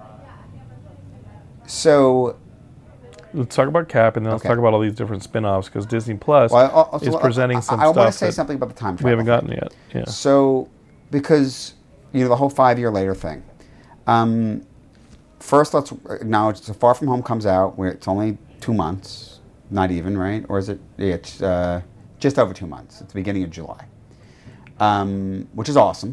so, Let's talk about Cap, and then let's Okay. talk about all these different spin-offs, because Disney Plus well, I- also, is presenting I, some I, I stuff want to say that something about the time travel. we haven't thing. gotten yet. Yeah. So, because you know the whole five year later thing. Um, first, let's acknowledge so Far From Home comes out where it's only two months, not even right, or is it? Yeah, it's uh, just over two months. It's the beginning of July, um, which is awesome.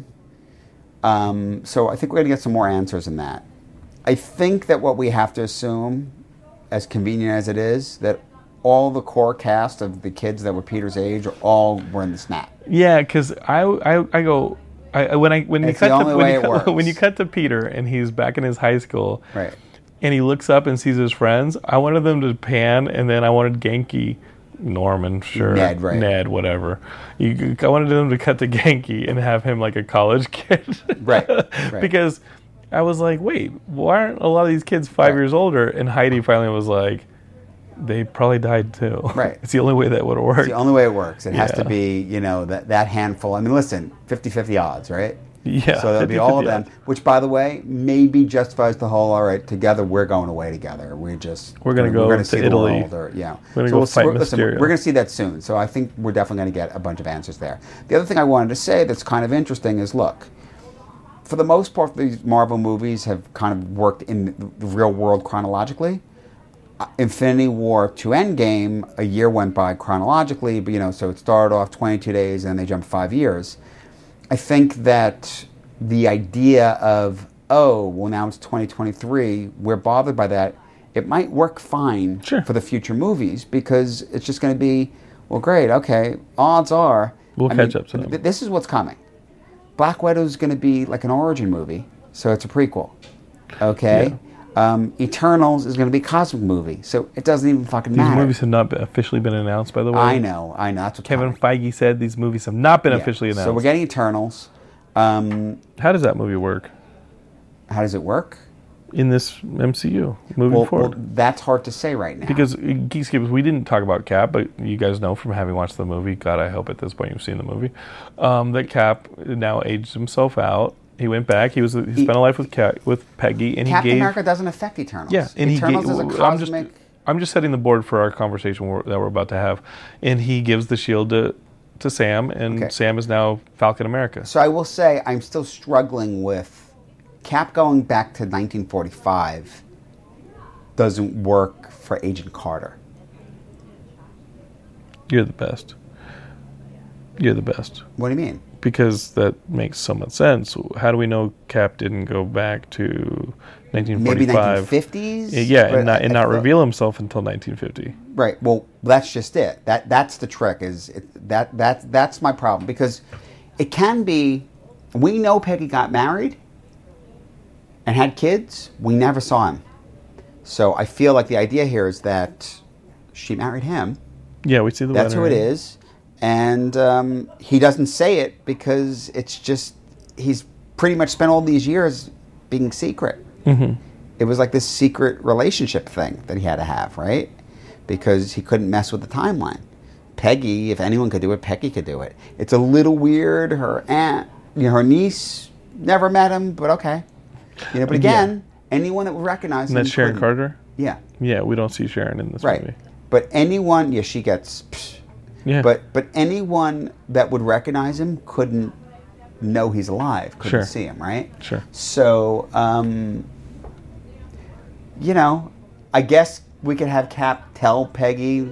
Um, so I think we're going to get some more answers in that. I think that what we have to assume, as convenient as it is, that all the core cast of the kids that were Peter's age all were in the snap. Yeah, because I, I, I go I, I- when I when you It's the cut to, only when, way you it cut, works. when you cut to Peter and he's back in his high school, Right. and he looks up and sees his friends, I wanted them to pan, and then I wanted Genki, Norman, sure, Ned, right. Ned, whatever. You, I wanted them to cut to Genki and have him like a college kid, Right, right. Because I was like, wait, why aren't a lot of these kids five Right. years older? And Heidi finally was like, they probably died too. Right. It's the only way that would have worked. It's the only way it works. It has to Yeah. be, you know, that, that handful. I mean, listen, fifty-fifty odds, right? Yeah, So there'll be all of fifty-fifty them, which, by the way, maybe justifies the whole, all right, together, we're going away together. We just... We're gonna go gonna to see the Italy. world, or, yeah. We're gonna So go we'll- fight we're, listen, we're Mysterio. going to see that soon. So I think we're definitely going to get a bunch of answers there. The other thing I wanted to say that's kind of interesting is, look, for the most part, these Marvel movies have kind of worked in the real world chronologically. Uh, Infinity War to Endgame, a year went by chronologically, but you know, so it started off twenty-two days and they jumped five years. I think that the idea of, oh, well, now it's twenty twenty-three, we're bothered by that. It might work fine Sure. for the future movies because it's just going to be, well, great, okay, odds are. We'll I catch mean, up to them. th- This is what's coming. Black Widow is going to be like an origin movie, so it's a prequel. Okay? Um, Eternals is going to be a cosmic movie, so it doesn't even fucking These matter. movies have not been officially been announced, by the way. I know, I know. That's what Kevin Feige said these movies have not been officially announced. So we're getting Eternals. Um, How does that movie work how does it work? in this M C U moving Well, well, forward? that's hard to say right now. Because uh, Geekscape, we didn't talk about Cap, but you guys know from having watched the movie, God, I hope at this point you've seen the movie, um, that Cap now aged himself out. He went back. He was he spent a life with Cap, with Peggy, and Captain he gave America doesn't affect Eternals. yeah, and Eternals he is gave. a I'm just cosmic. I'm just setting the board for our conversation we're, that we're about to have, and he gives the shield to to Sam, and Okay. Sam is now Falcon America. So I will say I'm still struggling with Cap going back to nineteen forty-five doesn't work for Agent Carter. You're the best. You're the best. What do you mean? Because that makes so much sense. How do we know Cap didn't go back to nineteen Maybe nineteen forty-five? fifties? Yeah, But and not, and I not thought- reveal himself until nineteen fifty. Right. Well, that's just it. That that's the trick. Is it, that that that's my problem because it can be. We know Peggy got married and had kids. We never saw him. So I feel like the idea here is that she married him. Yeah, we see the That's who it wedding. is, and um, he doesn't say it because it's just he's pretty much spent all these years being secret. Mm-hmm. It was like this secret relationship thing that he had to have, right? Because he couldn't mess with the timeline. Peggy, if anyone could do it, Peggy could do it. It's a little weird. Her aunt, you know, her niece never met him, but okay. You know, but again, anyone that would recognize And him. that's Sharon couldn't. Carter? Yeah, Yeah, we don't see Sharon in this right. movie. But anyone, yeah, she gets. Psh, Yeah. But but anyone that would recognize him couldn't know he's alive. Couldn't Sure. see him, right? Sure. So, um, you know, I guess we could have Cap tell Peggy,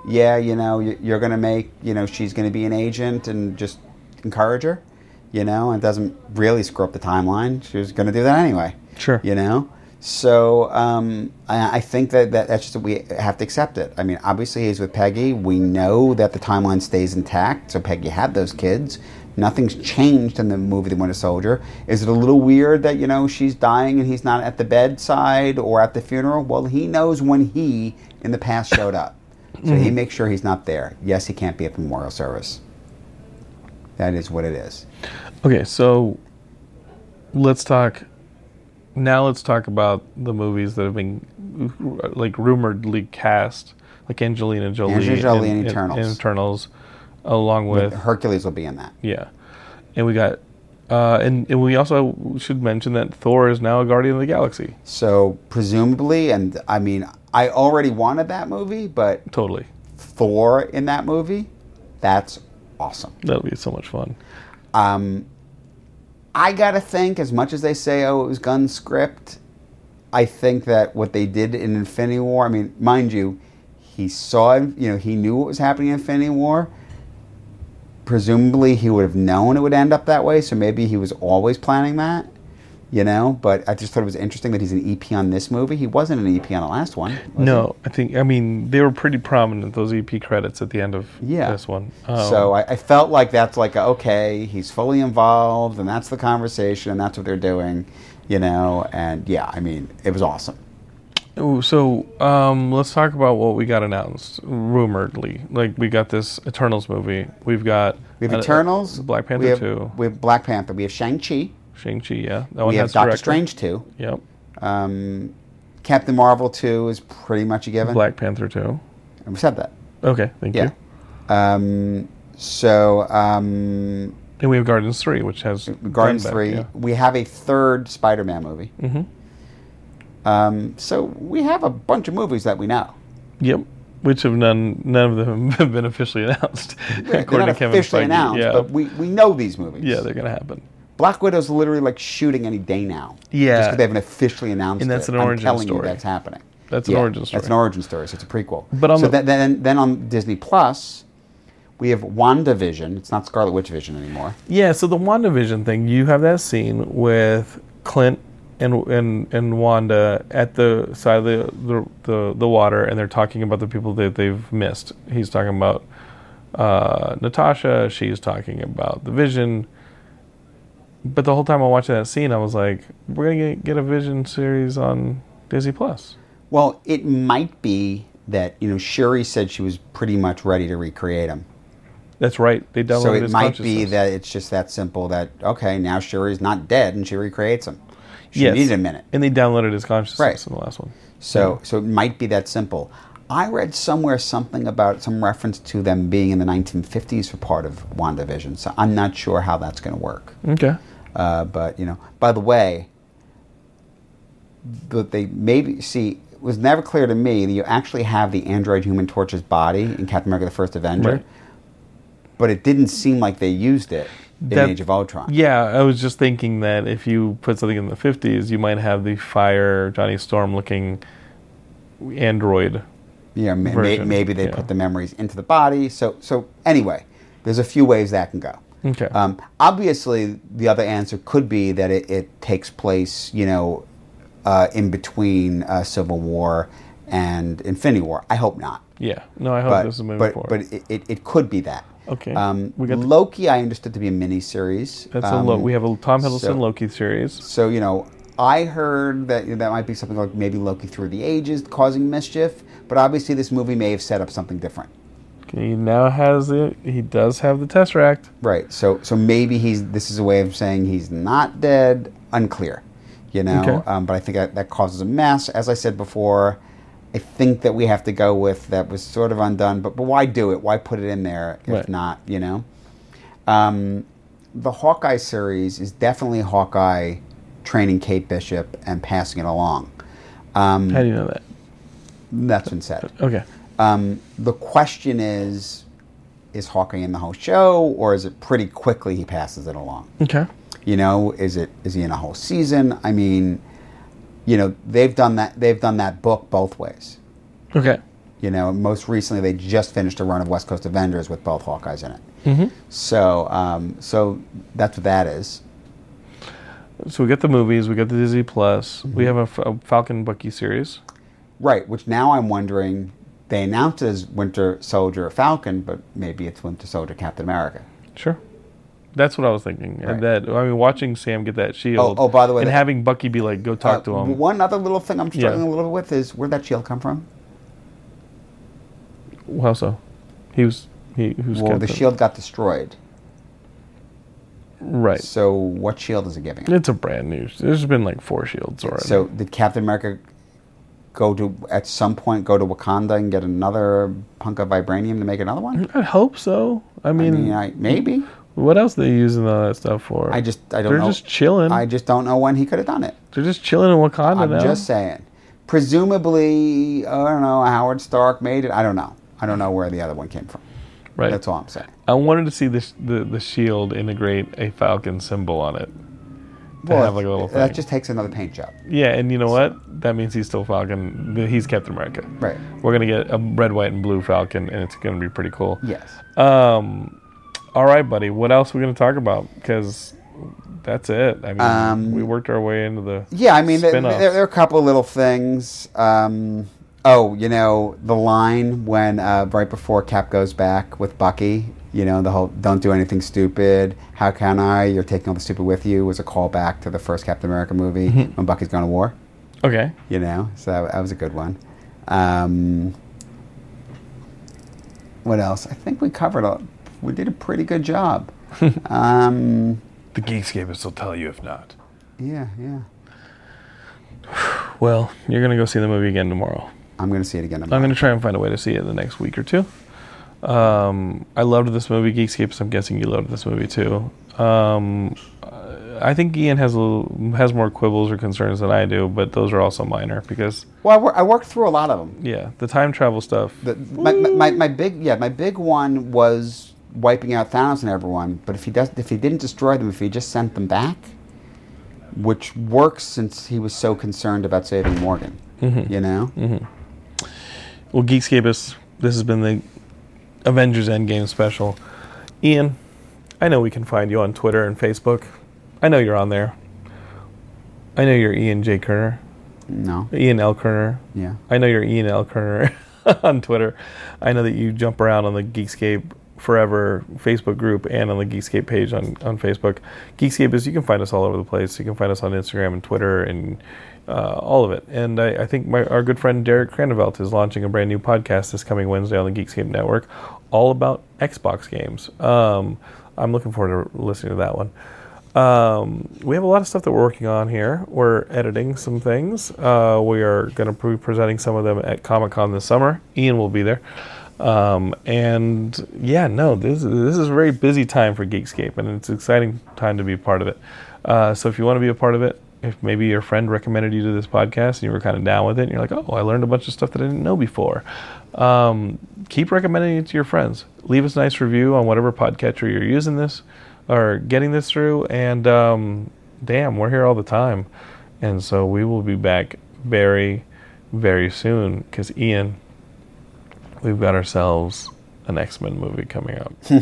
yeah, you know, you- you're going to make, you know, she's going to be an agent and just encourage her, you know, and it doesn't really screw up the timeline. She was going to do that anyway. Sure. You know? So um, I, I think that, that that's just that we have to accept it. I mean, obviously he's with Peggy. We know that the timeline stays intact. So Peggy had those kids. Nothing's changed in the movie The Winter Soldier. Is it a little weird that, you know, she's dying and he's not at the bedside or at the funeral? Well, he knows when he, in the past, showed up. So mm-hmm. he makes sure he's not there. Yes, he can't be at the memorial service. That is what it is. Okay, so let's talk... Now let's talk about the movies that have been, like, rumoredly cast, like Angelina Jolie, Angelina Jolie and, and Eternals. And Eternals, along with... Hercules will be in that. Yeah. And we got... Uh, and, and we also should mention that Thor is now a Guardian of the Galaxy. So, presumably, and I mean, I already wanted that movie, but... Totally. Thor in that movie, that's awesome. That'll be so much fun. Um... I gotta think, as much as they say, oh, it was gun script, I think that what they did in Infinity War, I mean, mind you, he saw, you know, he knew what was happening in Infinity War. Presumably, he would have known it would end up that way, so maybe he was always planning that, you know? But I just thought it was interesting that he's an E P on this movie. He wasn't an E P on the last one. No, he? I think, I mean, they were pretty prominent, those E P credits at the end of yeah. this one. Um, so I, I felt like that's like, a, okay, he's fully involved, and that's the conversation, and that's what they're doing, you know? And yeah, I mean, it was awesome. So um, let's talk about what we got announced, rumoredly. Like, we got this Eternals movie. We've got... We have uh, Eternals. Black Panther we have, two. We have Black Panther. We have Shang-Chi. Shang-Chi, yeah. That we have Doctor Strange two. Yep. Um, Captain Marvel two is pretty much a given. Black Panther two. And we said that. Okay, thank yeah. you. Um, so... Um, and we have Guardians three, which has... Guardians three. Yeah. We have a third Spider-Man movie. Mm-hmm. Um, so we have a bunch of movies that we know. Yep, which have none none of them have been officially announced. They're not to Kevin officially Feige. announced, yeah. but we, we know these movies. Yeah, they're gonna happen. Black Widow's literally like shooting any day now. Yeah, just because they haven't officially announced it. And that's it. an origin I'm telling story. you that's happening. That's yeah, an origin story. That's an origin story. So it's a prequel. But on so the, that, then then on Disney Plus, we have WandaVision. It's not Scarlet Witch Vision anymore. Yeah, so the WandaVision thing, you have that scene with Clint and and and Wanda at the side of the, the the the water, and they're talking about the people that they've missed. He's talking about uh, Natasha. She's talking about the Vision. But the whole time I'm watching that scene, I was like, "We're gonna get, get a Vision series on Disney Plus." Well, it might be that, you know, Shuri said she was pretty much ready to recreate him. That's right. They downloaded So it his might be that it's just that simple. That okay, now Shuri's not dead, and she recreates him. She yes. needed a minute. And they downloaded his consciousness right. in the last one. So yeah. so it might be that simple. I read somewhere something about some reference to them being in the nineteen fifties for part of WandaVision. So I'm not sure how that's going to work. Okay. Uh, but, you know, by the way, but they maybe, see, it was never clear to me that you actually have the android Human Torch's body in Captain America the First Avenger. Right. But it didn't seem like they used it. In that, Age of Ultron. Yeah, I was just thinking that if you put something in the fifties, you might have the Fire Johnny Storm looking android. Yeah, ma- ma- maybe they yeah. put the memories into the body. So, so anyway, there's a few ways that can go. Okay. Um, obviously, the other answer could be that it, it takes place, you know, uh, in between uh, Civil War and Infinity War. I hope not. Yeah. No, I hope but, this is moving but, forward. But it, it, it could be that. Okay. Um, we got Loki, I understood to be a miniseries. That's um, a lo- we have a Tom Hiddleston so, Loki series. So, you know, I heard that you know, that might be something like maybe Loki through the ages causing mischief, but obviously this movie may have set up something different. He now has it. He does have the Tesseract. Right. So, so maybe he's. This is a way of saying he's not dead. Unclear. You know. Okay. Um, but I think that, that causes a mess. As I said before, I think that we have to go with that was sort of undone, but, but why do it? Why put it in there if right. not, you know? Um, the Hawkeye series is definitely Hawkeye training Kate Bishop and passing it along. Um, How do you know that? That's been said. Okay. Um, the question is, is Hawkeye in the whole show, or is it pretty quickly he passes it along? Okay. You know, is it is he in a whole season? I mean... You know, they've done that. They've done that book both ways. Okay. You know, most recently they just finished a run of West Coast Avengers with both Hawkeyes in it. Mm-hmm. So, um, so that's what that is. So we got the movies, we got the Disney Plus, Mm-hmm. we have a, F- a Falcon Bucky series. Right, which now I'm wondering, they announced it as Winter Soldier Falcon, but maybe it's Winter Soldier Captain America. Sure. That's what I was thinking. Right. And that I mean, watching Sam get that shield. Oh, oh, by the way, and that- having Bucky be like, "Go talk Uh, to him." One other little thing I'm struggling Yeah. a little bit with is where'd that shield come from? How so? He was he who's Well, the Captain- shield got destroyed. Right. So what shield is it giving him? It's a brand new. There's been like four shields already. So did Captain America go to at some point go to Wakanda and get another hunk of vibranium to make another one? I hope so. I I mean, mean, I, maybe. what else are they using all that stuff for? I just I don't They're know. just chilling. I just don't know when he could have done it. They're just chilling in Wakanda I'm now. just saying. Presumably, I don't know. Howard Stark made it. I don't know. I don't know where the other one came from. right. That's all I'm saying. I wanted to see the, sh- the the shield integrate a Falcon symbol on it. To Well, have like a little that thing. just takes another paint job. Yeah, and you know what? That means he's still Falcon. He's Captain America. Right. We're gonna get a red, white, and blue Falcon, and it's gonna be pretty cool. Yes. Um, all right, buddy. What else are we gonna talk about? Because that's it. I mean, Um, we worked our way into the Yeah, I mean, there, there, spin-offs. there are a couple of little things. Um, oh, you know, the line when uh, right before Cap goes back with Bucky, you know, the whole "don't do anything stupid, how can I? You're taking all the stupid with you" was a callback to the first Captain America movie Mm-hmm. when Bucky's gone to war. Okay. You know, so that, that was a good one. Um, what else? I think we covered a. We did a pretty good job. um, The Geekscapists will tell you if not. yeah, yeah. Well, you're gonna go see the movie again tomorrow. I'm going to see it again I'm tomorrow. gonna try and find a way to see it in the next week or two. Um, I loved this movie, Geekscapists. I'm guessing you loved this movie too. Um, I think Ian has a little, has more quibbles or concerns than I do, but those are also minor because Well, I, wor- I worked through a lot of them. yeah, the time travel stuff. The, my, my, my, my big yeah, my big one was wiping out Thanos and everyone. But if he does, if he didn't destroy them, if he just sent them back, which works since he was so concerned about saving Morgan. Mhm. You know. Mm-hmm. Well, Geekscapists, this has been the Avengers Endgame special. Ian, I know we can find you on Twitter and Facebook. I know you're on there. I know you're Ian J. Kerner. No. Ian L. Kerner. Yeah. I know you're Ian L. Kerner on Twitter. I know that you jump around on the Geekscape Forever Facebook group and on the Geekscape page on, on Facebook. Geekscape is, you can find us all over the place. You can find us on Instagram and Twitter and uh, all of it. And I, I think my, our good friend Derek Cranevelt is launching a brand new podcast this coming Wednesday on the Geekscape Network all about Xbox games. Um, I'm looking forward to listening to that one. Um, we have a lot of stuff that we're working on here. We're editing some things. Uh, we are going to be presenting some of them at Comic-Con this summer. Ian will be there. Um, and yeah, no, this, this is a very busy time for Geekscape, and it's an exciting time to be a part of it. Uh, so if you want to be a part of it, if maybe your friend recommended you to this podcast and you were kind of down with it, and you're like, oh, I learned a bunch of stuff that I didn't know before, um, keep recommending it to your friends. Leave us a nice review on whatever podcatcher you're using this or getting this through, and um, damn, we're here all the time. And so we will be back very, very soon, because Ian, we've got ourselves an X-Men movie coming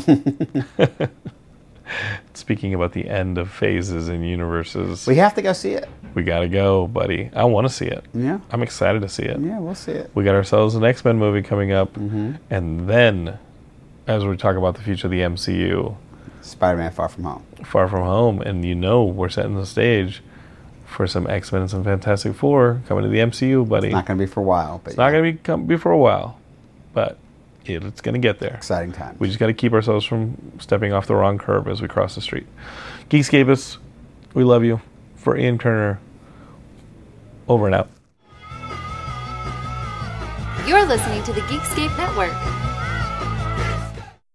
up. Speaking about the end of phases and universes, We have to go see it. we gotta go, buddy. I want to see it. Yeah. I'm excited to see it. Yeah, we'll see it. We got ourselves an X-Men movie coming up, Mm-hmm. and then, as we talk about the future of the M C U, Spider-Man: Far From Home. Far From Home, and you know we're setting the stage for some X-Men and some Fantastic Four coming to the M C U, buddy. It's not going to be for a while, but It's not going to be come be for a while, but it, it's going to get there. exciting time. We just got to keep ourselves from stepping off the wrong curb as we cross the street. Geekscapists, we love you. For Ian Kerner, over and out. You're listening to the Geekscape Network.